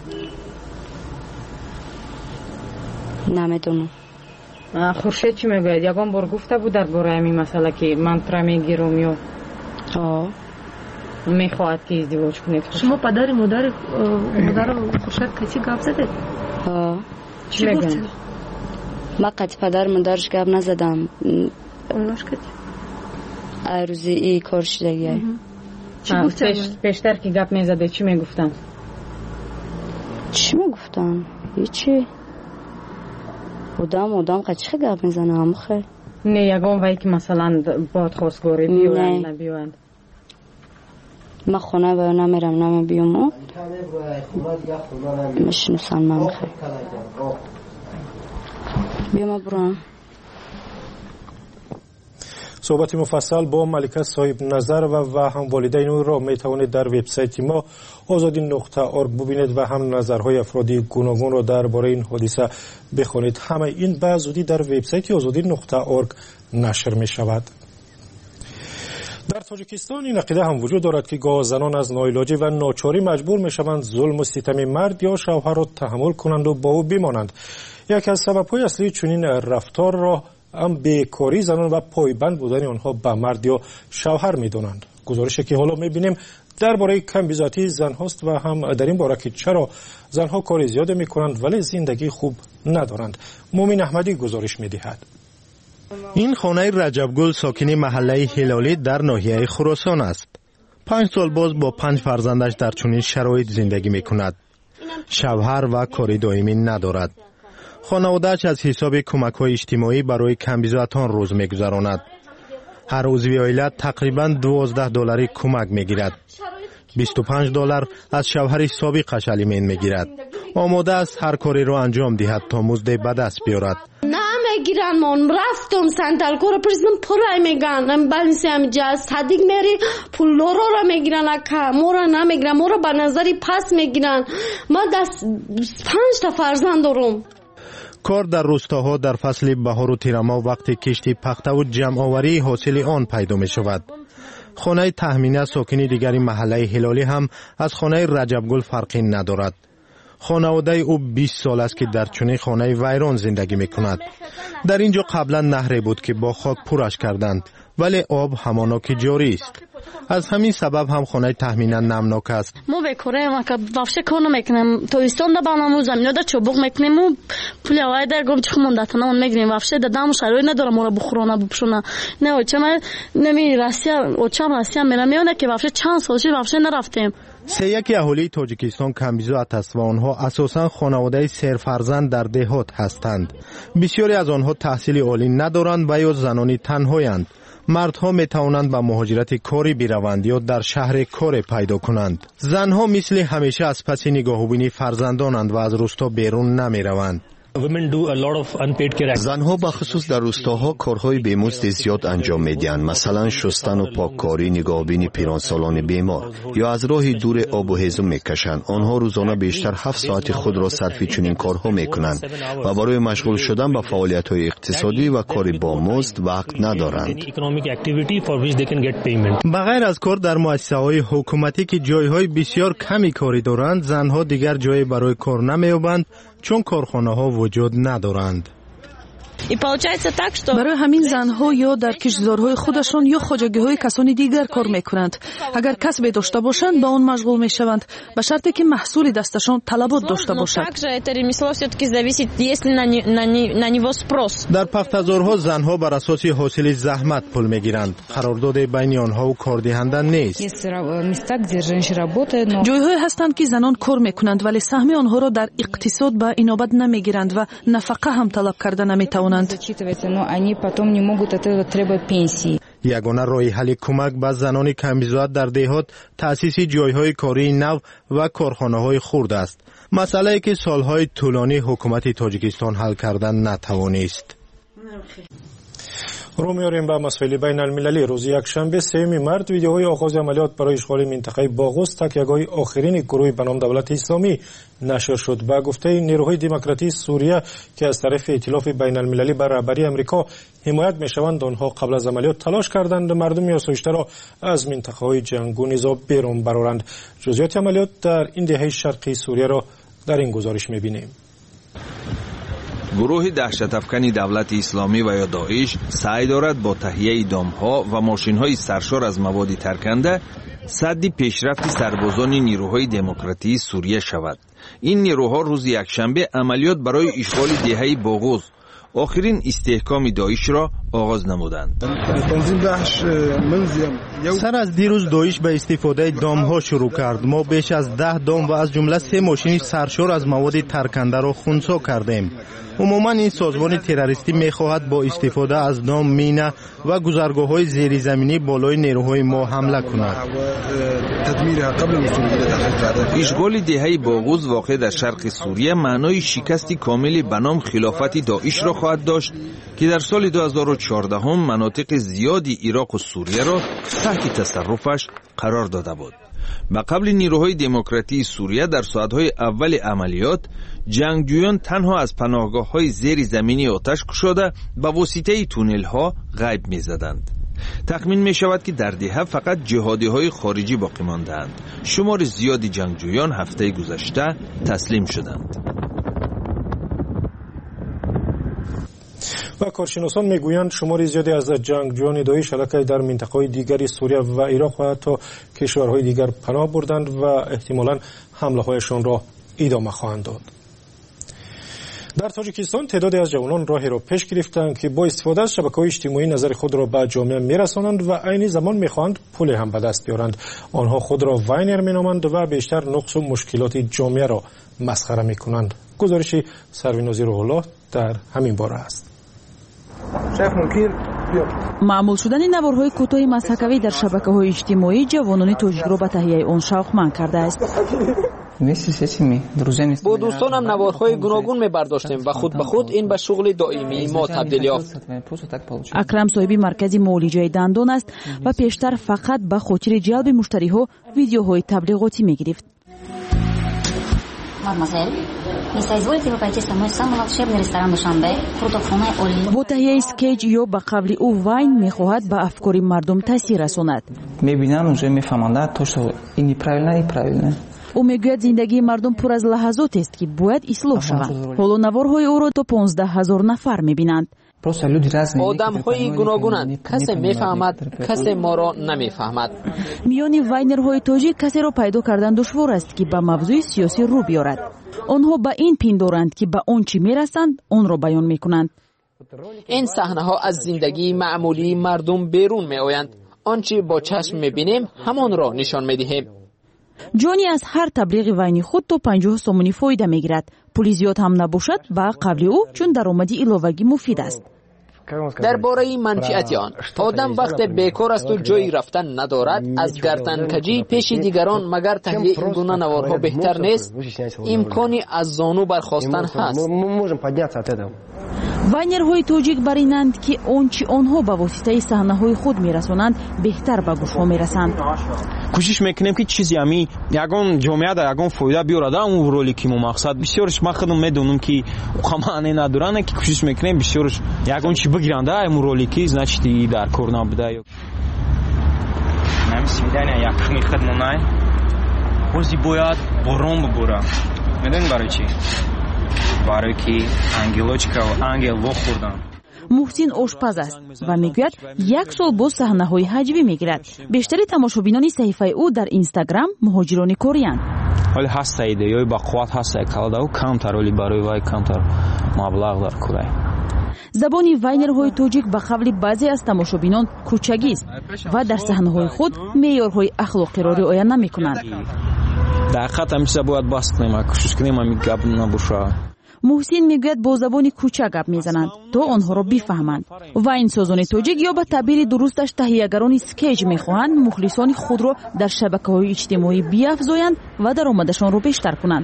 نمیدونم. خورشید چی میگوید؟ یگان بار گفته بود درباره همین مسئله که من ترا میگیرم یا آه میخواهد که ازدواج کنید؟ شما پدر مادر مادر خورشید کسی گپ زدید؟ آه چی میگن؟ من قطع پدر مادرش گپ نزدم. اوناش کردی؟ روزی ای کار شدگیه. چی گفتن؟ پیشتر که گپ میزده چی میگفتن؟ چی میگفتن؟ هیچی. آدم آدم قچه گپ میزنه همه خیلی. نه یگان وی که مثلا باد خواستگاری بیوند نبیوند؟ من خونه باید نمیرم نمی بیوم میشنوسن من خیلی بیوم برام. صحبت مفصل با ملکه صاحب نظر و, و هم والدین او را می توانید در وبسایت ما آزادی نقطه ارگ ببینید و هم نظرهای افرادی گوناگون را درباره این حادثه بخوانید. همه این به زودی در وبسایت آزادی نقطه ارگ نشر می شود. در تاجیکستان این عقیده هم وجود دارد که گاه زنان از ناعلاجی و ناچاری مجبور می شوند ظلم و ستم مرد یا شوهر را تحمل کنند و با او بمانند. یکی از سبب‌های اصلی چنین رفتار را هم بیکاری زنان و پایبند بودن آنها به مرد یا شوهر می‌دانند. گزارشی که حالا می‌بینیم درباره کمبیزاتی زن هاست و هم در این باره که چرا زنها کار زیاد می‌کنند ولی زندگی خوب ندارند. مومن احمدی گزارش می‌دهد. این خانه رجبگل ساکنی محله هلالی در ناحیه خراسان است. پنج سال باز با پنج فرزندش در چنین شرایط زندگی می‌کند. شوهر و کاری دائمی ندارد. خانواده‌اش از حساب کمک‌های اجتماعی برای کمبیزاتان روز می‌گذراند. هر عضو عائله تقریباً دوازده دلاری کمک می‌گیرد. بیست و پنج دلار از شوهر سابقش الیمن می‌گیرد. آماده است هر کاری را انجام دهد تا مزد به دست بیارد. نمیگیرن. من رفتم سنتال کورا پرسیدم پول میگن بالانس همینجا صدیق میری پول رو را میگیرن اکا مورا نمیگیرن مورا به نظری پس میگیرن. ما دست پنج تا فرزند دارم. کار در روستاها در فصل بهار و تیرما وقتی کشتی پخته و جمع آوری حاصل آن پیدا می شود. خانه تهمینه ساکنی دیگری محله هلالی هم از خانه رجبگل فرقی ندارد. خانواده او بیست سال است که در چنین خانه ویران زندگی می کند. در اینجا قبلا نهری بود که با خاک پرش کردند ولی آب همانا که جاری است. از همین سبب هم خانه تهمینه نمناک است. ما به کره ما که وافشه کار نمیکنیم تویستان دا برنامه زمین دا چوبک میکنیم و پولی اوای در گم چخ مندتنا اون میگیریم وافشه دادم شروع نداره ما را بخورونه بپشونه نه و چه من نمی راسیا و چم راسیا میرم میونه که وافشه چند سالشی وافشه نرفتیم. سه یکی اهالی تاجیکستان کمبیزات است و آنها اساساً خانواده سرفرزند در دهات هستند. بسیاری از آنها تحصیل عالی ندارند و یا زنانی تنهایند. مردها می توانند به مهاجرت کاری بروند یا در شهر کار پیدا کنند. زنها مثل همیشه از پس نگاهبینی فرزندانند و از روستا بیرون نمی روند. زنها به خصوص در روستاها کارهای بیمزد زیاد انجام میدهند، مثلا شستن و پاککاری، نگاهبینی پیرانسالان بیمار یا از راه دور آب و هیزم میکشند. آنها روزانه بیشتر هفت ساعت خود را صرف چنین کارها میکنند و برای مشغول شدن به فعالیت‌های اقتصادی و کاری با مزد وقت ندارند. بغیر از کار در مؤسسه‌های حکومتی که جایهای بسیار کمی کاری دارند، زنها دیگر جایی برای کار نمی‌یابند چون کارخانه‌ها وجود ندارند. برای همین زنها یا در کشتزارهای خودشان یا خواجگی‌های کسانی دیگر کار میکنند. اگر کسبی داشته باشند به آن مشغول میشوند به شرطی که محصول دستشان طلبات داشته باشد. در پختزارها زنها بر اساس حاصل زحمت پول میگیرند. قرارداد بین آنها و کاردهنده نیست. جایهای هستند که زنان کار میکنند ولی سهم آنها را در اقتصاد به اینابت نمیگیرند و نفقه هم طلب کرده نمیتوانند. мекунанд. ягона роҳи ҳалли кӯмак ба занони камбизоат дар деҳот таъсиси ҷойҳои кории нав ва корхонаҳои хурд аст. масъалае ки солҳои тӯлонӣ ҳукумати тоҷикистон ҳал карда натавонист. رو میاریم به مسائل بین المللی. روز یکشنبه سوم مارس ویدیوهای آغاز عملیات برای اشغال منطقه باغوس تکیهگاه آخرین گروه به نام دولت اسلامی نشر شد. به گفته نیروهای دموکراتی سوریه که از طرف ائتلاف بین المللی بر رهبری آمریکا حمایت میشوند، آنها قبل از عملیات تلاش کردند مردم آسایشته را از منطقه های جنگ و نزاع بیرون برآورند. جزئیات عملیات در این دهه شرقی سوریه را در این گزارش میبینیم. گروه دهشت افکن دولت اسلامی و یا داعش سعی دارد با تهیه دامها و ماشین‌های سرشار از مواد ترکنده سد پیشرفت سربازان نیروهای دموکراتی سوریه شود. این نیروها روز یکشنبه عملیات برای اشغال دهه باغوز، آخرین استحکام داعش را آغاز نمودند. سر از دیروز داعش به استفاده دام ها شروع کرد. ما بیش از ده دام و از جمله سه ماشین سرشار از مواد ترکنده را خنثی کردیم. عموما این سازمان تروریستی میخواهد با استفاده از دام، مینه و گذرگاه‌های زیرزمینی بالای نیروهای ما حمله کند. اشغال دهه باغوز واقع در شرق سوریه معنای شکست کامل به نام خلافت داعش را خواهد داشت که در سال دو هزار و چهارده هم مناطق زیادی عراق و سوریه را تحت تصرفش قرار داده بود. به قبل نیروهای دموکراتی سوریه در ساعتهای اول عملیات جنگجویان تنها از پناهگاه‌های زیر زمینی آتش گشوده به واسطه تونل‌ها غیب می‌زدند. تخمین می‌شود که در دهه فقط جهادی‌های خارجی باقی ماندند. شمار زیادی جنگجویان هفته گذشته تسلیم شدند. و کارشناسان میگویند شمار زیادی از جنگجویان داعش علیه در منطقه‌های دیگری سوریه و عراق و حتی کشورهای دیگر پناه بردند و احتمالاً حمله‌هایشان را ادامه خواهند داد. در تاجیکستان تعدادی از جوانان راهی را پیش گرفتند که با استفاده از شبکه‌های اجتماعی نظر خود را به جامعه میرسانند و عین زمان میخواهند پول هم به دست بیارند. آنها خود را واینر مینامند و بیشتر نقص و مشکلات جامعه را مسخره میکنند. گزارش سروینازی روح الله در همین باره است. маъмул шудани наворҳои кӯтоҳи мазҳакавӣ дар шабакаҳои иҷтимоӣ ҷавонони тоҷикро ба таҳияи он шавқманд кардааст. бо дӯстонам наворҳои гуногун мебардоштем ва худ ба худ ин ба шуғли доимии мо табдил ёфт. акрам соҳиби маркази муолиҷаи дандон аст ва пештар фақат ба хотири ҷалби муштариҳо видеоҳои таблиғотӣ мегирифт. бо таҳияи скетч ё ба қавли ӯ вайн мехоҳад ба афкори мардум таъсир расонад. ӯ мегӯяд зиндагии мардум пур аз лаҳазотест ки бояд ислоҳ шаванд. ҳоло наворҳои ӯро то понздаҳ ҳазор нафар мебинанд. одамҳои гуногунанд. касе мефаҳмад, касе моро намефаҳмад. миёни вайнерҳои тоҷик касеро пайдо кардан душвор аст ки ба мавзӯи сиёсӣ рӯ биёрад. онҳо ба ин пиндоранд ки ба он чӣ мерасанд онро баён мекунанд. ин саҳнаҳо аз зиндагии маъмулии мардум берун меоянд. он чӣ бо чашм мебинем ҳамонро нишон медиҳем. ҷони аз ҳар таблиғи вайни худ то панҷоҳ сомонӣ фоида мегирад. пули зиёд ҳам набошад ба қавли ӯ чун даромади иловагӣ муфид аст. дар бораи манфиати он, одам вақте бекор асту ҷои рафтан надорад, аз гартанкаҷӣ пеши дигарон магар таҳияи ин гуна наворҳо беҳтар нест? имкони аз зону бархостан ҳаст. вайнерҳои тоҷик баринанд ки он чӣ онҳо ба воситаи саҳнаҳои худ мерасонанд беҳтар ба гӯшҳо мерасанд. кӯшиш мекунем ки чизи ами ягон ҷомеа да ягон фоида биёрад он ролики мо мақсад бисёрш ма худам медонам ки қамаане надоранд ки кӯшиш мекунем бисёрш ягон чӣ бигиранда ам ролики значит дар кор набуда ё намисвидания якшум хидмонай бози бояд борон бубора медон барои чӣ барои ки ангелочка ва ангел вохӯрдан. муҳсин ошпаз аст ва мегӯяд як сол боз саҳнаҳои ҳаҷвӣ мегирад. бештари тамошобинони саҳифаи ӯ дар инстаграм муҳоҷирони кориянд. ҳоли ҳаста идеёи бақувват ҳаста калдау камтар оли барои вай камтар маблағ дар курай. забони вайнерҳои тоҷик ба қавли баъзе аз тамошобинон кӯчагист ва дар саҳнаҳои худ меъёрҳои ахлоқиро риоя намекунанд. дар ҳақиқат ҳамчиза бояд баст кунем, кӯшиш кунем ҳами гап набошад. محسن میگوید با زبان کوچک گپ میزنند تا آنها را بفهمند و این سازان تاجیک یا به تعبیر درستش تهیه‌گران اسکیج میخواهند مخلصان خود را در شبکه‌های اجتماعی بیافزایند و درآمدشان را بیشتر کنند.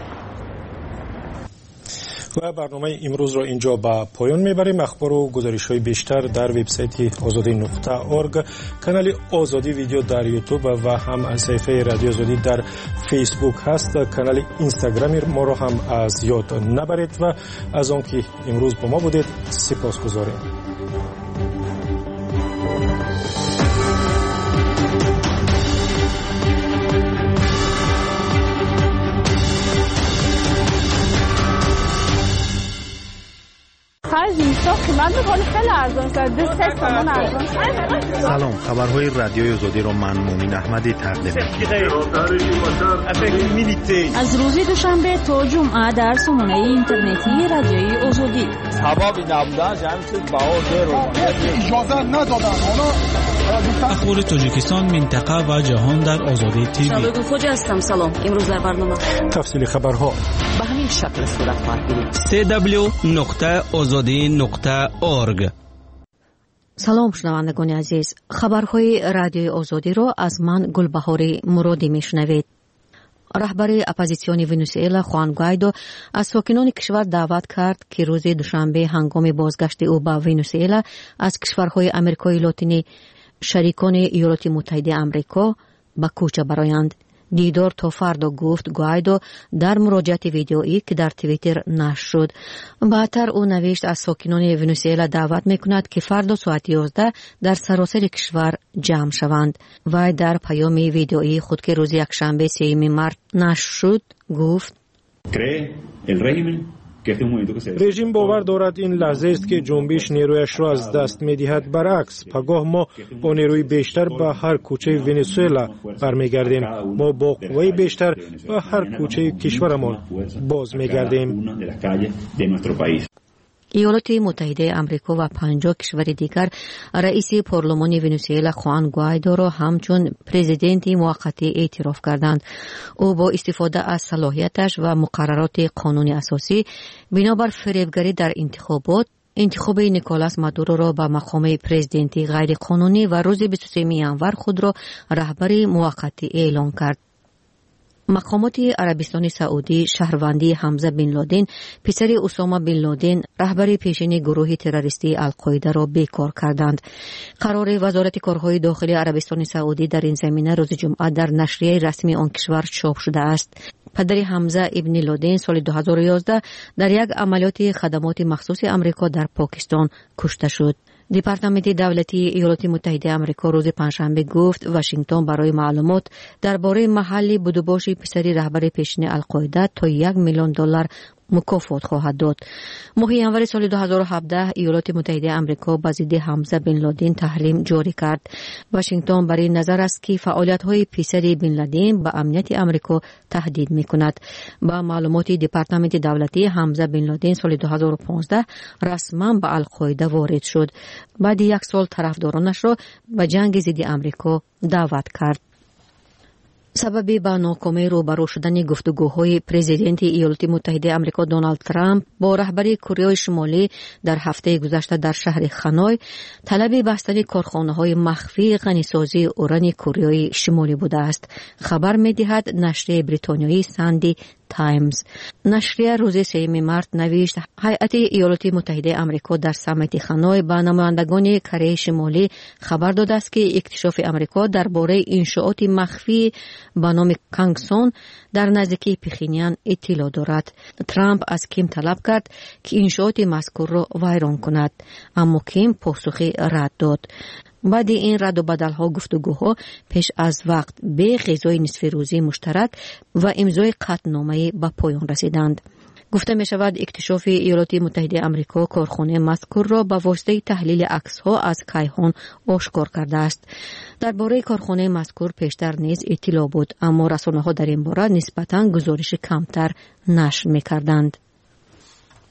و برنامه امروز را اینجا به پایان میبریم. اخبار و گزارش های بیشتر در وبسایت آزادی نقطه اورگ، کانال آزادی ویدیو در یوتیوب و هم از صفحه رادیو آزادی در فیسبوک هست. کانال اینستاگرام ما را هم از یاد نبرید و از آنکه امروز با ما بودید سپاسگزاریم. سلام، خبرهای رادیوی آزادی را من مومن احمدی تقدیم می‌کنم. از روز دوشنبه تا جمعه در سامانه اینترنتی رادیوی آزادی. سبب نبودن جمعیت باور رو اجازه ندادن. اخبار تاجیکستان، منطقه و جهان در آزادی تیوی. شادو خوجا هستم. سلام. امروز در برنامه تفصیل خبرها به همین شکل صورت خواهد گرفت. سی دبلیو نقطه آزادی نقطه اورگ. سلام شنوندگان عزیز، خبرهای رادیوی آزادی را از من گلبهار مرادی میشنوید. رهبر اپوزیسیون ونزوئلا خوان گوایدو از ساکنان کشور دعوت کرد که روز دوشنبه هنگام بازگشت او به ونزوئلا از کشورهای آمریکای لاتینی شریکان ایالات متحده آمریکا به کوچه برآیند. دیدار تا فردا، گفت گوایدو در مراجعه ویدیویی که در توییتر نشر شد. بعدتر او نوشت از ساکنان ونزوئلا دعوت میکند که فردا ساعت یازده در سراسر کشور جمع شوند. و در پیام ویدیویی خود که روز یکشنبه سوم مارس نشر شد گفت: رژیم باور دارد این لحظه است که جنبش نیرویش را از دست می‌دهد. برعکس، پگاه ما با نیروی بیشتر به هر کوچه ونزوئلا برمیگردیم. ما با قوه بیشتر به هر کوچه کشورمان باز می‌گردیم. ایالات متحده آمریکا و پنجاه کشور دیگر رئیس پارلمان ونزوئلا خوان گوایدو را همچون پرزیدنت موقتی اعتراف کردند. او با استفاده از صلاحیتش و مقررات قانون اساسی بنابر فریبگری در انتخابات انتخاب نیکولاس مادورو را به مقام پرزیدنتی غیر قانونی و روز بیست و سوم ژانویه خود را رهبر موقتی اعلام کرد. مقامات عربستان سعودی شهروندی حمزه بن لادن، پسر اسامه بن لادن، رهبر پیشین گروه تروریستی القاعده را بیکار کردند. قرار وزارت کارهای داخلی عربستان سعودی در این زمینه روز جمعه در نشریه رسمی آن کشور چاپ شده است. پدر حمزه ابن لادن سال دو هزار و یازده در یک عملیات خدمات مخصوص آمریکا در پاکستان کشته شد. دپارتمنت دولتی ایالات متحده آمریکا روز پنجشنبه گفت واشنگتن برای معلومات درباره محل بودوباش پسری رهبر پیشین القاعده تا یک میلیون دلار مکافات خواهد داد. ماه ژانویه سال دو هزار و هفده ایالات متحده آمریکا به ضد حمزه بن لادن تحریم جاری کرد. واشنگتن برای نظر است که فعالیت‌های پسری بن لادن به امنیت آمریکا تهدید می‌کند. با معلومات دپارتمنت دولتی، حمزه بن لادن سال دو هزار و پانزده رسما به القاعده وارد شد. بعد یک سال طرفدارانش را به جنگ ضد آمریکا دعوت کرد. سبب به ناکامی روبرو شدن گفتگوهای پرزیدنت ایالات متحده آمریکا دونالد ترامپ با رهبر کره شمالی در هفته گذشته در شهر خانوی طلب بستن کارخانه‌های مخفی غنیسازی اوران کره شمالی بوده است. خبر می‌دهد نشریه بریتانیایی ساندی تایمز. نشریه روز سوم مارس نوشت هیئت ایالات متحده آمریکا در سمیت خانوی به نمایندگان کره شمالی خبر داده است که اکتشاف آمریکا درباره انشاءات مخفی به نام کانگسون در نزدیکی پخینیان اطلاع دارد. ترامپ از کیم طلب کرد که انشاءات مذکور را ویران کند، اما کیم پاسخی رد داد. بعد این رد و بدل ها گفتگوها پیش از وقت به غذای نصف روزی مشترک و امضای قطعنامه به پایان رسیدند. گفته می شود اکتشاف ایالات متحده آمریکا کارخانه مذکور را به واسطه تحلیل عکس ها از کیهان آشکار کرده است. درباره کارخانه مذکور پیشتر نیز اطلاع بود، اما رسانه ها در این باره نسبتاً گزارش کمتر نشر می کردند.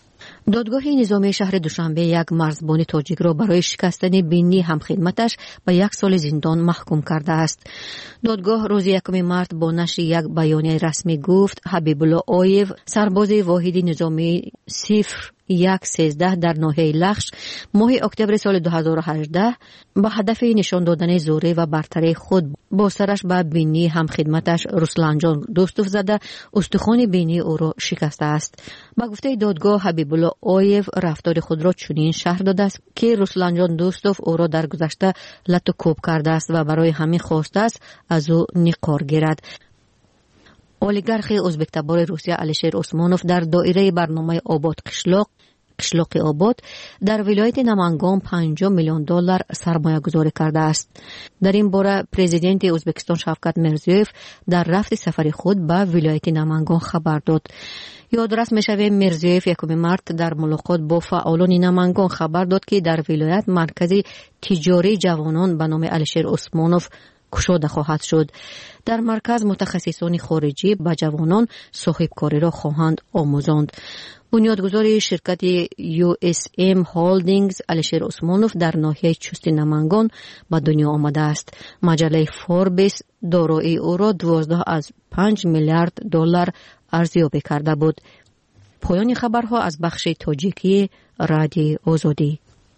دادگاه نظامی شهر دوشنبه یک مرزبان تاجیک را برای شکستن بینی همخدمتش به یک سال زندان محکوم کرده است. دادگاه روز یکم مارس با نشر یک بیانیه رسمی گفت حبیب الله آیف، سرباز واحد نظامی صفر یک سیزده در ناحیه لخش ماه اکتبر سال دو هزار و هجده با هدف نشان دادن زوره و برتری خود با سرش به بینی همخدمتش رسلان جان دوستوف زده استخوان بینی او را شکسته است. با گفته دادگاه حبیب الله آیف رفتار خود را چنین شرح داده است که رسلان جان دوستوف او را در گذشته لط و کوب کرده است و برای همین خواسته است از او نقار گیرد. اولیگارخ ازبک تبار روسیه الشیر عثمانوف در دایره برنامه آباد قشلاق قشلاق آباد در ولایت نمنگان پنجاه میلیون دلار سرمایه گذاری کرده است. در این باره پرزیدنت ازبکستان شوکت میرزیوف در رفت سفر خود به ولایت نمنگان خبر داد. یادرس میشوه میرزیوف یکم مارس در ملاقات با فعالان نمنگان خبر داد که در ولایت مرکز تجاری جوانان به نام الشیر عثمانوف گشوده خواهد شد. در مرکز متخصصان خارجی به جوانان صاحبکاری را خواهند آموزاند. بنیادگذار شرکت یو اس ام هولدینگز الشیر عثمانوف در ناحیه چوست نمنگان به دنیا آمده است. مجله فوربس دارایی او را دوازده از پنج میلیارد دلار ارزیابی کرده بود. پایان خبرها از بخش تاجیکی رادیو آزادی.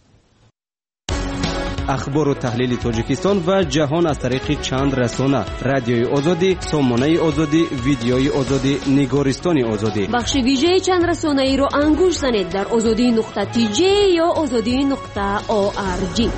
اخبار و تحلیل تاجیکستان و جهان از طریق چند رسانه: رادیوی آزادی، سامانه آزادی، ویدیوی آزادی، نگارستان آزادی. بخش ویژه چند رسانه ای را انگوش زنید در آزادی نقطه تی جی یا آزادی نقطه او آر جی.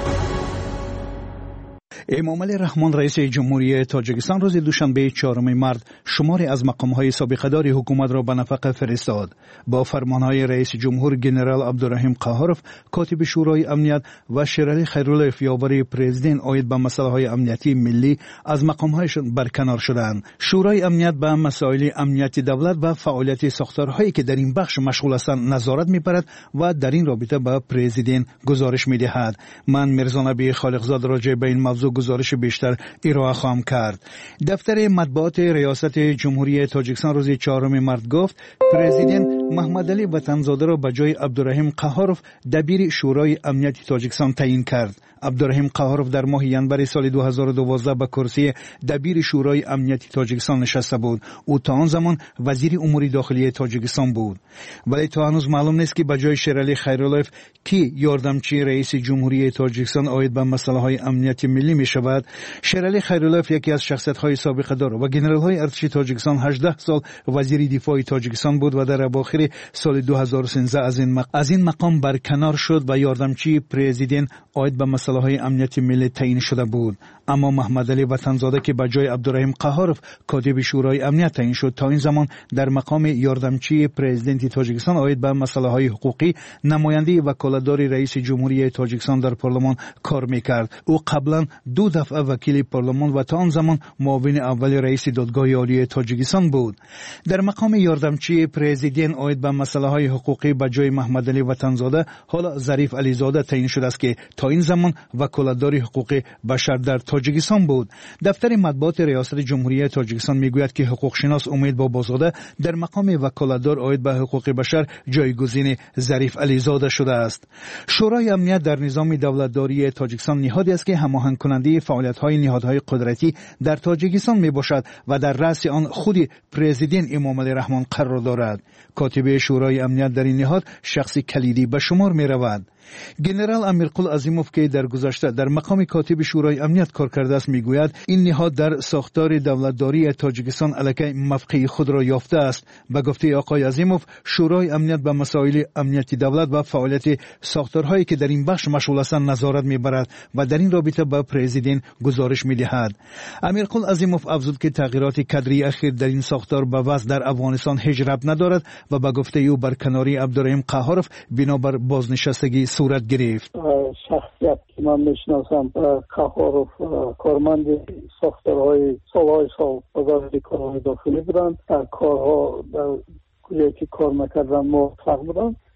امام علی رحمان رئیس جمهوری تاجیکستان روز دوشنبه چهارم مارس شماری از مقام‌های سابقه‌دار حکومت را به نفقه فرستاد. با فرمان‌های رئیس جمهور جنرال عبدالرحیم قهاروف، کاتب شورای امنیت و شیرعلی خیرالله یاوری پرزیدنت آید به مسائل امنیتی ملی از مقام‌هایشان برکنار شدند. شورای امنیت به مسائل امنیتی دولت و فعالیت ساختارهایی که در این بخش مشغول هستند نظارت می‌برد و در این رابطه به پرزیدنت گزارش می‌دهد. من میرزا نبی خالقزاد راجع به این موضوع گزارش بیشتر ارائه خواهم کرد. دفتر مطبوعات ریاست جمهوری تاجیکستان روز چهارم مارس گفت پرزیدنت محمد علی وطنزاده را به جای عبدالرحیم قهاروف دبیر شورای امنیت تاجیکستان تعیین کرد. عبدالرحیم قهاروف در ماه ینور سال دو هزار و دوازده به کرسی دبیر شورای امنیت تاجیکستان نشسته بود. او تا آن زمان وزیر امور داخلی تاجیکستان بود. ولی تا هنوز معلوم نیست که به جای شیرعلی خیرالله کی یاردمچی رئیس جمهوری تاجیکستان آید به مسائل امنیتی ملی می شود. شیرعلی خیرالله یکی از شخصیت‌های سابق دار و ژنرال‌های ارتش تاجیکستان هجده سال وزیر دفاع تاجیکستان بود و در اواخر سال دو هزار و سیزده از این مقام از این مقام برکنار شد و یاردمچی پرزیدنت آید به مسائل امنیتی ملی تعیین شده بود. اما محمد علی وطنزاده که به جای عبدالرحیم قهاروف کاتب شورای امنیت تعیین شد تا این زمان در مقام یاردمچی پرزیدنت تاجیکستان آید به مسائل حقوقی نماینده وکالتدار رئیس جمهوری تاجیکستان در پارلمان کار میکرد. او قبلا دو دفعه وکیل پارلمان و تا آن زمان معاون اول رئیس دادگاه عالی تاجیکستان بود. در مقام یاردمچی پرزیدنت آید به مسائل حقوقی به جای محمد علی وطنزاده حالا ظریف علیزاده تعیین شده است که تا این زمان وکالتدار حقوق بشر در تاجیکستان بود. دفتر مطبوعات ریاست جمهوری تاجیکستان میگوید که حقوق شناس امید بابازاده در مقام وکالتدار آید به حقوق بشر جایگزین ظریف علیزاده شده است. شورای امنیت در نظام دولتداری تاجیکستان نهادی است که هماهنگ کننده فعالیت‌های نهادهای قدرتی در تاجیکستان میباشد و در رأس آن خود پرزیدنت امام علی رحمان قرار دارد. کاتب شورای امنیت در این نهاد شخصی کلیدی به شمار میرود. جنرال امیرقل عظیموف که در گذشته در مقام کاتب شورای امنیت کار کرده است میگوید این نهاد در ساختار دولتداری تاجیکستان علیه موقع خود را یافته است. به گفته آقای عظیموف شورای امنیت به مسائل امنیتی دولت و فعالیت ساختارهایی که در این بخش مشغول هستند نظارت میبرد و در این رابطه به پرزیدنت گزارش میدهد. امیرقل عظیموف افزود که تغییرات کادری اخیر در این ساختار به وضع در افغانستان هیچ ربط ندارد و به گفته او برکناری عبدالرحیم قهاروف بنابر بازنشستگی صورت گرفت. شخصیت که من میشناسم قهاروف کارمند ساختارهای سالهای سال وزارت کارهای داخلی بودند. در کارها در کجایی که کار میکردن موفق بودند.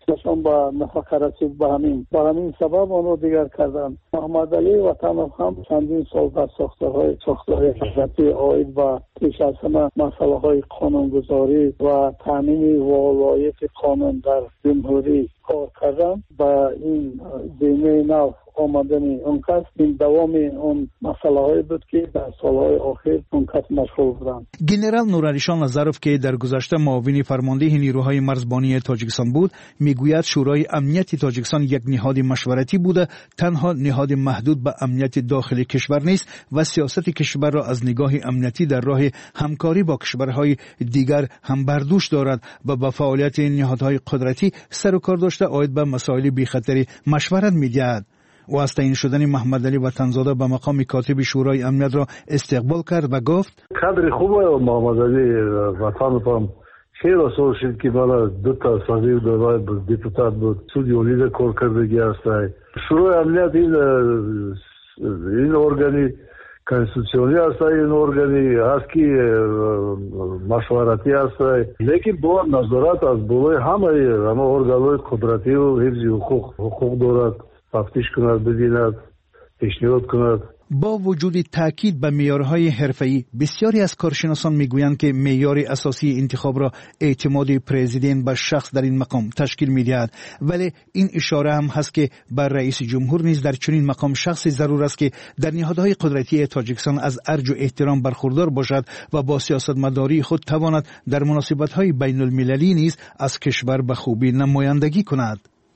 نشان با نفقه رسید به همین به همین سبب آن را دیگر کردند. محمد علی وطنов هم چندین سال در ساختارهای ساختارهای حضرتی آید و پیش از همه مسئله های قانونگذاری و تامین ولایت قانون در جمهوری کار کردند. با این زمینه نو آمدن اون کس این دوام اون مسئله های بود که در سالهای آخر اون کس مشغول بودند. گنرال نورعلیشان نظرов که در گذشته معاون فرمانده نیروهای مرزبانی تاجیکستان بود میگوید شورای امنیت تاجیکستان یک نهاد مشورتی بوده، تنها نهاد محدود به امنیت داخلی کشور نیست و سیاست کشور را از نگاه امنیتی در راه همکاری با کشورهای دیگر هم برداشت دارد و با فعالیت نهادهای قدرتی سر و کار داشته آید به مسائل بی‌خطری مشورت می‌دهد. و از تعیین شدن محمد علی وطنزاده به مقام کاتب شورای امنیت را استقبال کرد و گفت قدر خوبه محمد علی وطنov خیلی سال شد که بالا دو تا صدر دولت بود، دیپوتات بود، سودی اولیده کارکردگی است. شورای امنیت این این ارگانی کنستیتوسیونی است، این ارگانی است که مشورتی است، لیکن با نظارت از بالای همه همه ارگانهای قدرتی و حفظ حقوق حقوق دارد، تفتیش کند، ببیند، پیشنهاد کند. با وجود تاکید به معیارهای حرفه‌ای، بسیاری از کارشناسان میگویند که معیار اساسی انتخاب را اعتماد پرزیدنت به شخص در این مقام تشکیل می‌دهد، ولی این اشاره هم هست که بر رئیس جمهور نیز در چنین مقام شخصی ضرور است که در نهادهای قدرتی تاجیکستان از ارج و احترام برخوردار باشد و با سیاستمداری خود تواند در مناسبت‌های بین‌المللی نیز از کشور به خوبی نمایندگی کند.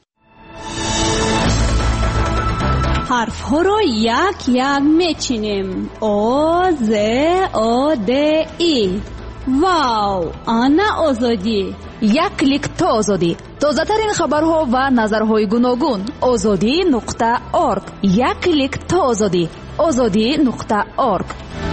حرف ها را یک یک میچینیم. او ز او د ای. واو، آنا آزادی. یک کلیک تا آزادی. تازه ترین خبرها و نظرهای گوناگون. آزادی نقطه ارگ. یک کلیک تا آزادی. آزادی نقطه ارگ.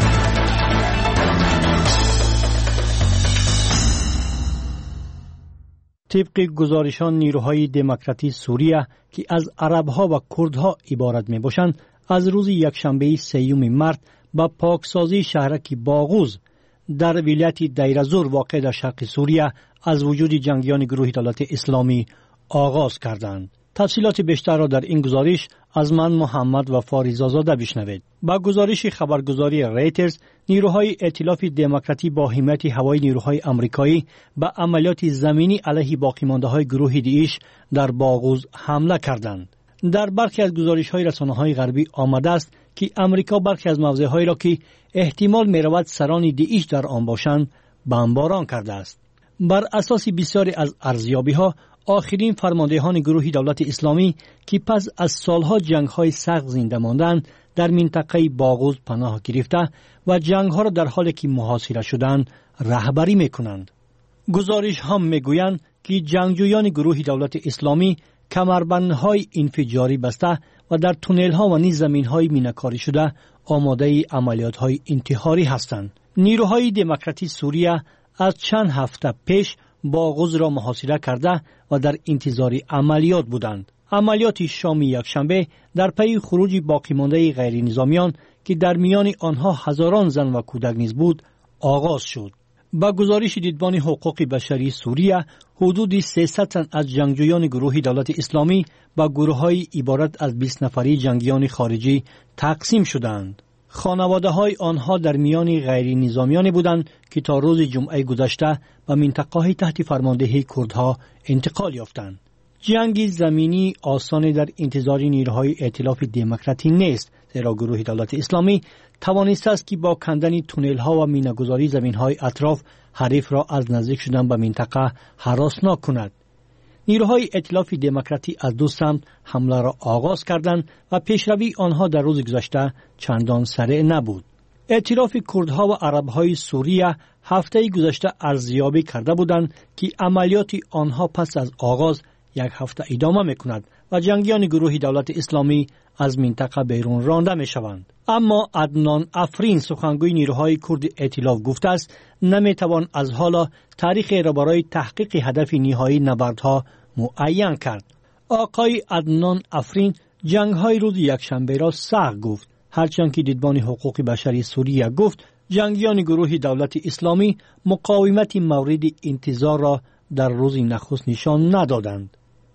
طبق گزارشان نیروهای دموکراتی سوریه که از عربها و کردها عبارت می باشند از روز یکشنبه سیوم مارس با پاکسازی شهرک باغوز در ولایت دیرزور واقع در شرق سوریه از وجود جنگیان گروه دولت اسلامی آغاز کردند. تفصیلات بیشتر را در این گزارش از من محمد و فاریزازاده بشنوید. با گزارش خبرگزاری ریترز، نیروهای ائتلاف دموکراتی با حمایت هوایی نیروهای آمریکایی به عملیات زمینی علیه باقیمانده‌های گروه داعش در باغوز حمله کردند. در برخی از گزارش‌های رسانه‌های غربی آمده است که امریکا برخی از موضع‌هایی را که احتمال می‌رود سران داعش در آن باشند بمباران کرده است. بر اساس بسیاری از ارزیابی‌ها، آخرین فرماندهان گروه دولت اسلامی که پس از سالها جنگ‌های سخت زنده ماندند در منطقه باغوز پناه گرفته و جنگ‌ها را در حالی که محاصره شدند رهبری می‌کنند. گزارش‌ها می‌گویند که جنگجویان گروه دولت اسلامی کمربندهای انفجاری بسته و در تونل‌ها و نیز زمین‌های مینه‌کاری شده آماده عملیات‌های انتحاری هستند. نیروهای دموکراتی سوریه از چند هفته پیش باغوز را محاصره کرده و در انتظار عملیات بودند. عملیات شام یکشنبه در پی خروج باقی مانده غیر نظامیان که در میان آنها هزاران زن و کودک نیز بود آغاز شد. با گزارش دیدبان حقوق بشری سوریه، حدود سیصد تن از جنگجویان گروه دولت اسلامی با گروه‌های عبارت از بیست نفری جنگیان خارجی تقسیم شدند. خانواده های آنها در میان غیر نظامیان بودند که تا روز جمعه گذشته به منطقه تحت فرماندهی کردها انتقال یافتند. جنگ زمینی آسان در انتظار نیروهای ائتلاف دموکراتی نیست، زیرا گروه دولت اسلامی توانسته است که با کندن تونل ها و مینه‌گذاری زمین های اطراف حریف را از نزدیک شدن به منطقه هراسناک کند. نیروهای ائتلاف دموکراتی از دو سمت حمله را آغاز کردند و پیشروی آنها در روز گذشته چندان سریع نبود. ائتلاف کردها و عربهای سوریه هفته گذشته ارزیابی کرده بودند که عملیات آنها پس از آغاز یک هفته ادامه می‌کند و جنگیان گروه دولت اسلامی از منطقه بیرون رانده می‌شوند. اما عدنان افرین، سخنگوی نیروهای کرد ائتلاف، گفته است نمی‌توان از حالا تاریخ را برای تحقیق هدف نهایی نبردها معین کرد. آقای عدنان افرین جنگ‌های روز یکشنبه را سخت گفت، هرچند که دیدبان حقوق بشری سوریه گفت جنگیان گروه دولت اسلامی مقاومت مورد انتظار را در روز نخست نشان ندادند.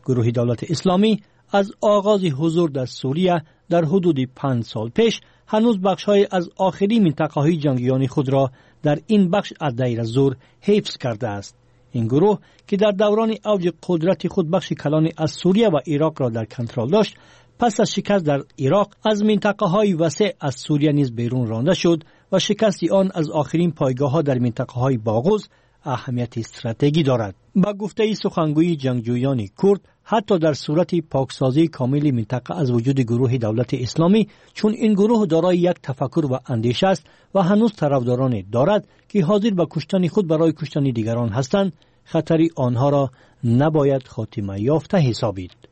گروه دولت اسلامی از آغاز حضور در سوریه در حدود پنج سال پیش هنوز بخش‌های از آخرین منطقه‌های جنگیان خود را در این بخش از دیر الزور حفظ کرده است. این گروه که در دوران اوج قدرت خود بخش کلان از سوریه و عراق را در کنترل داشت، پس از شکست در عراق از منطقه‌های وسیع از سوریه نیز بیرون رانده شد و شکست آن از آخرین پایگاه‌ها در منطقه‌های باغوز اهمیت استراتژی دارد. با گفته سخنگوی جنگجویان کرد، حتی در صورت پاکسازی کامل منطقه از وجود گروه دولت اسلامی، چون این گروه دارای یک تفکر و اندیشه است و هنوز طرفداران دارد که حاضر به کشتن خود برای کشتن دیگران هستند، خطری آنها را نباید خاتمه یافته حسابید.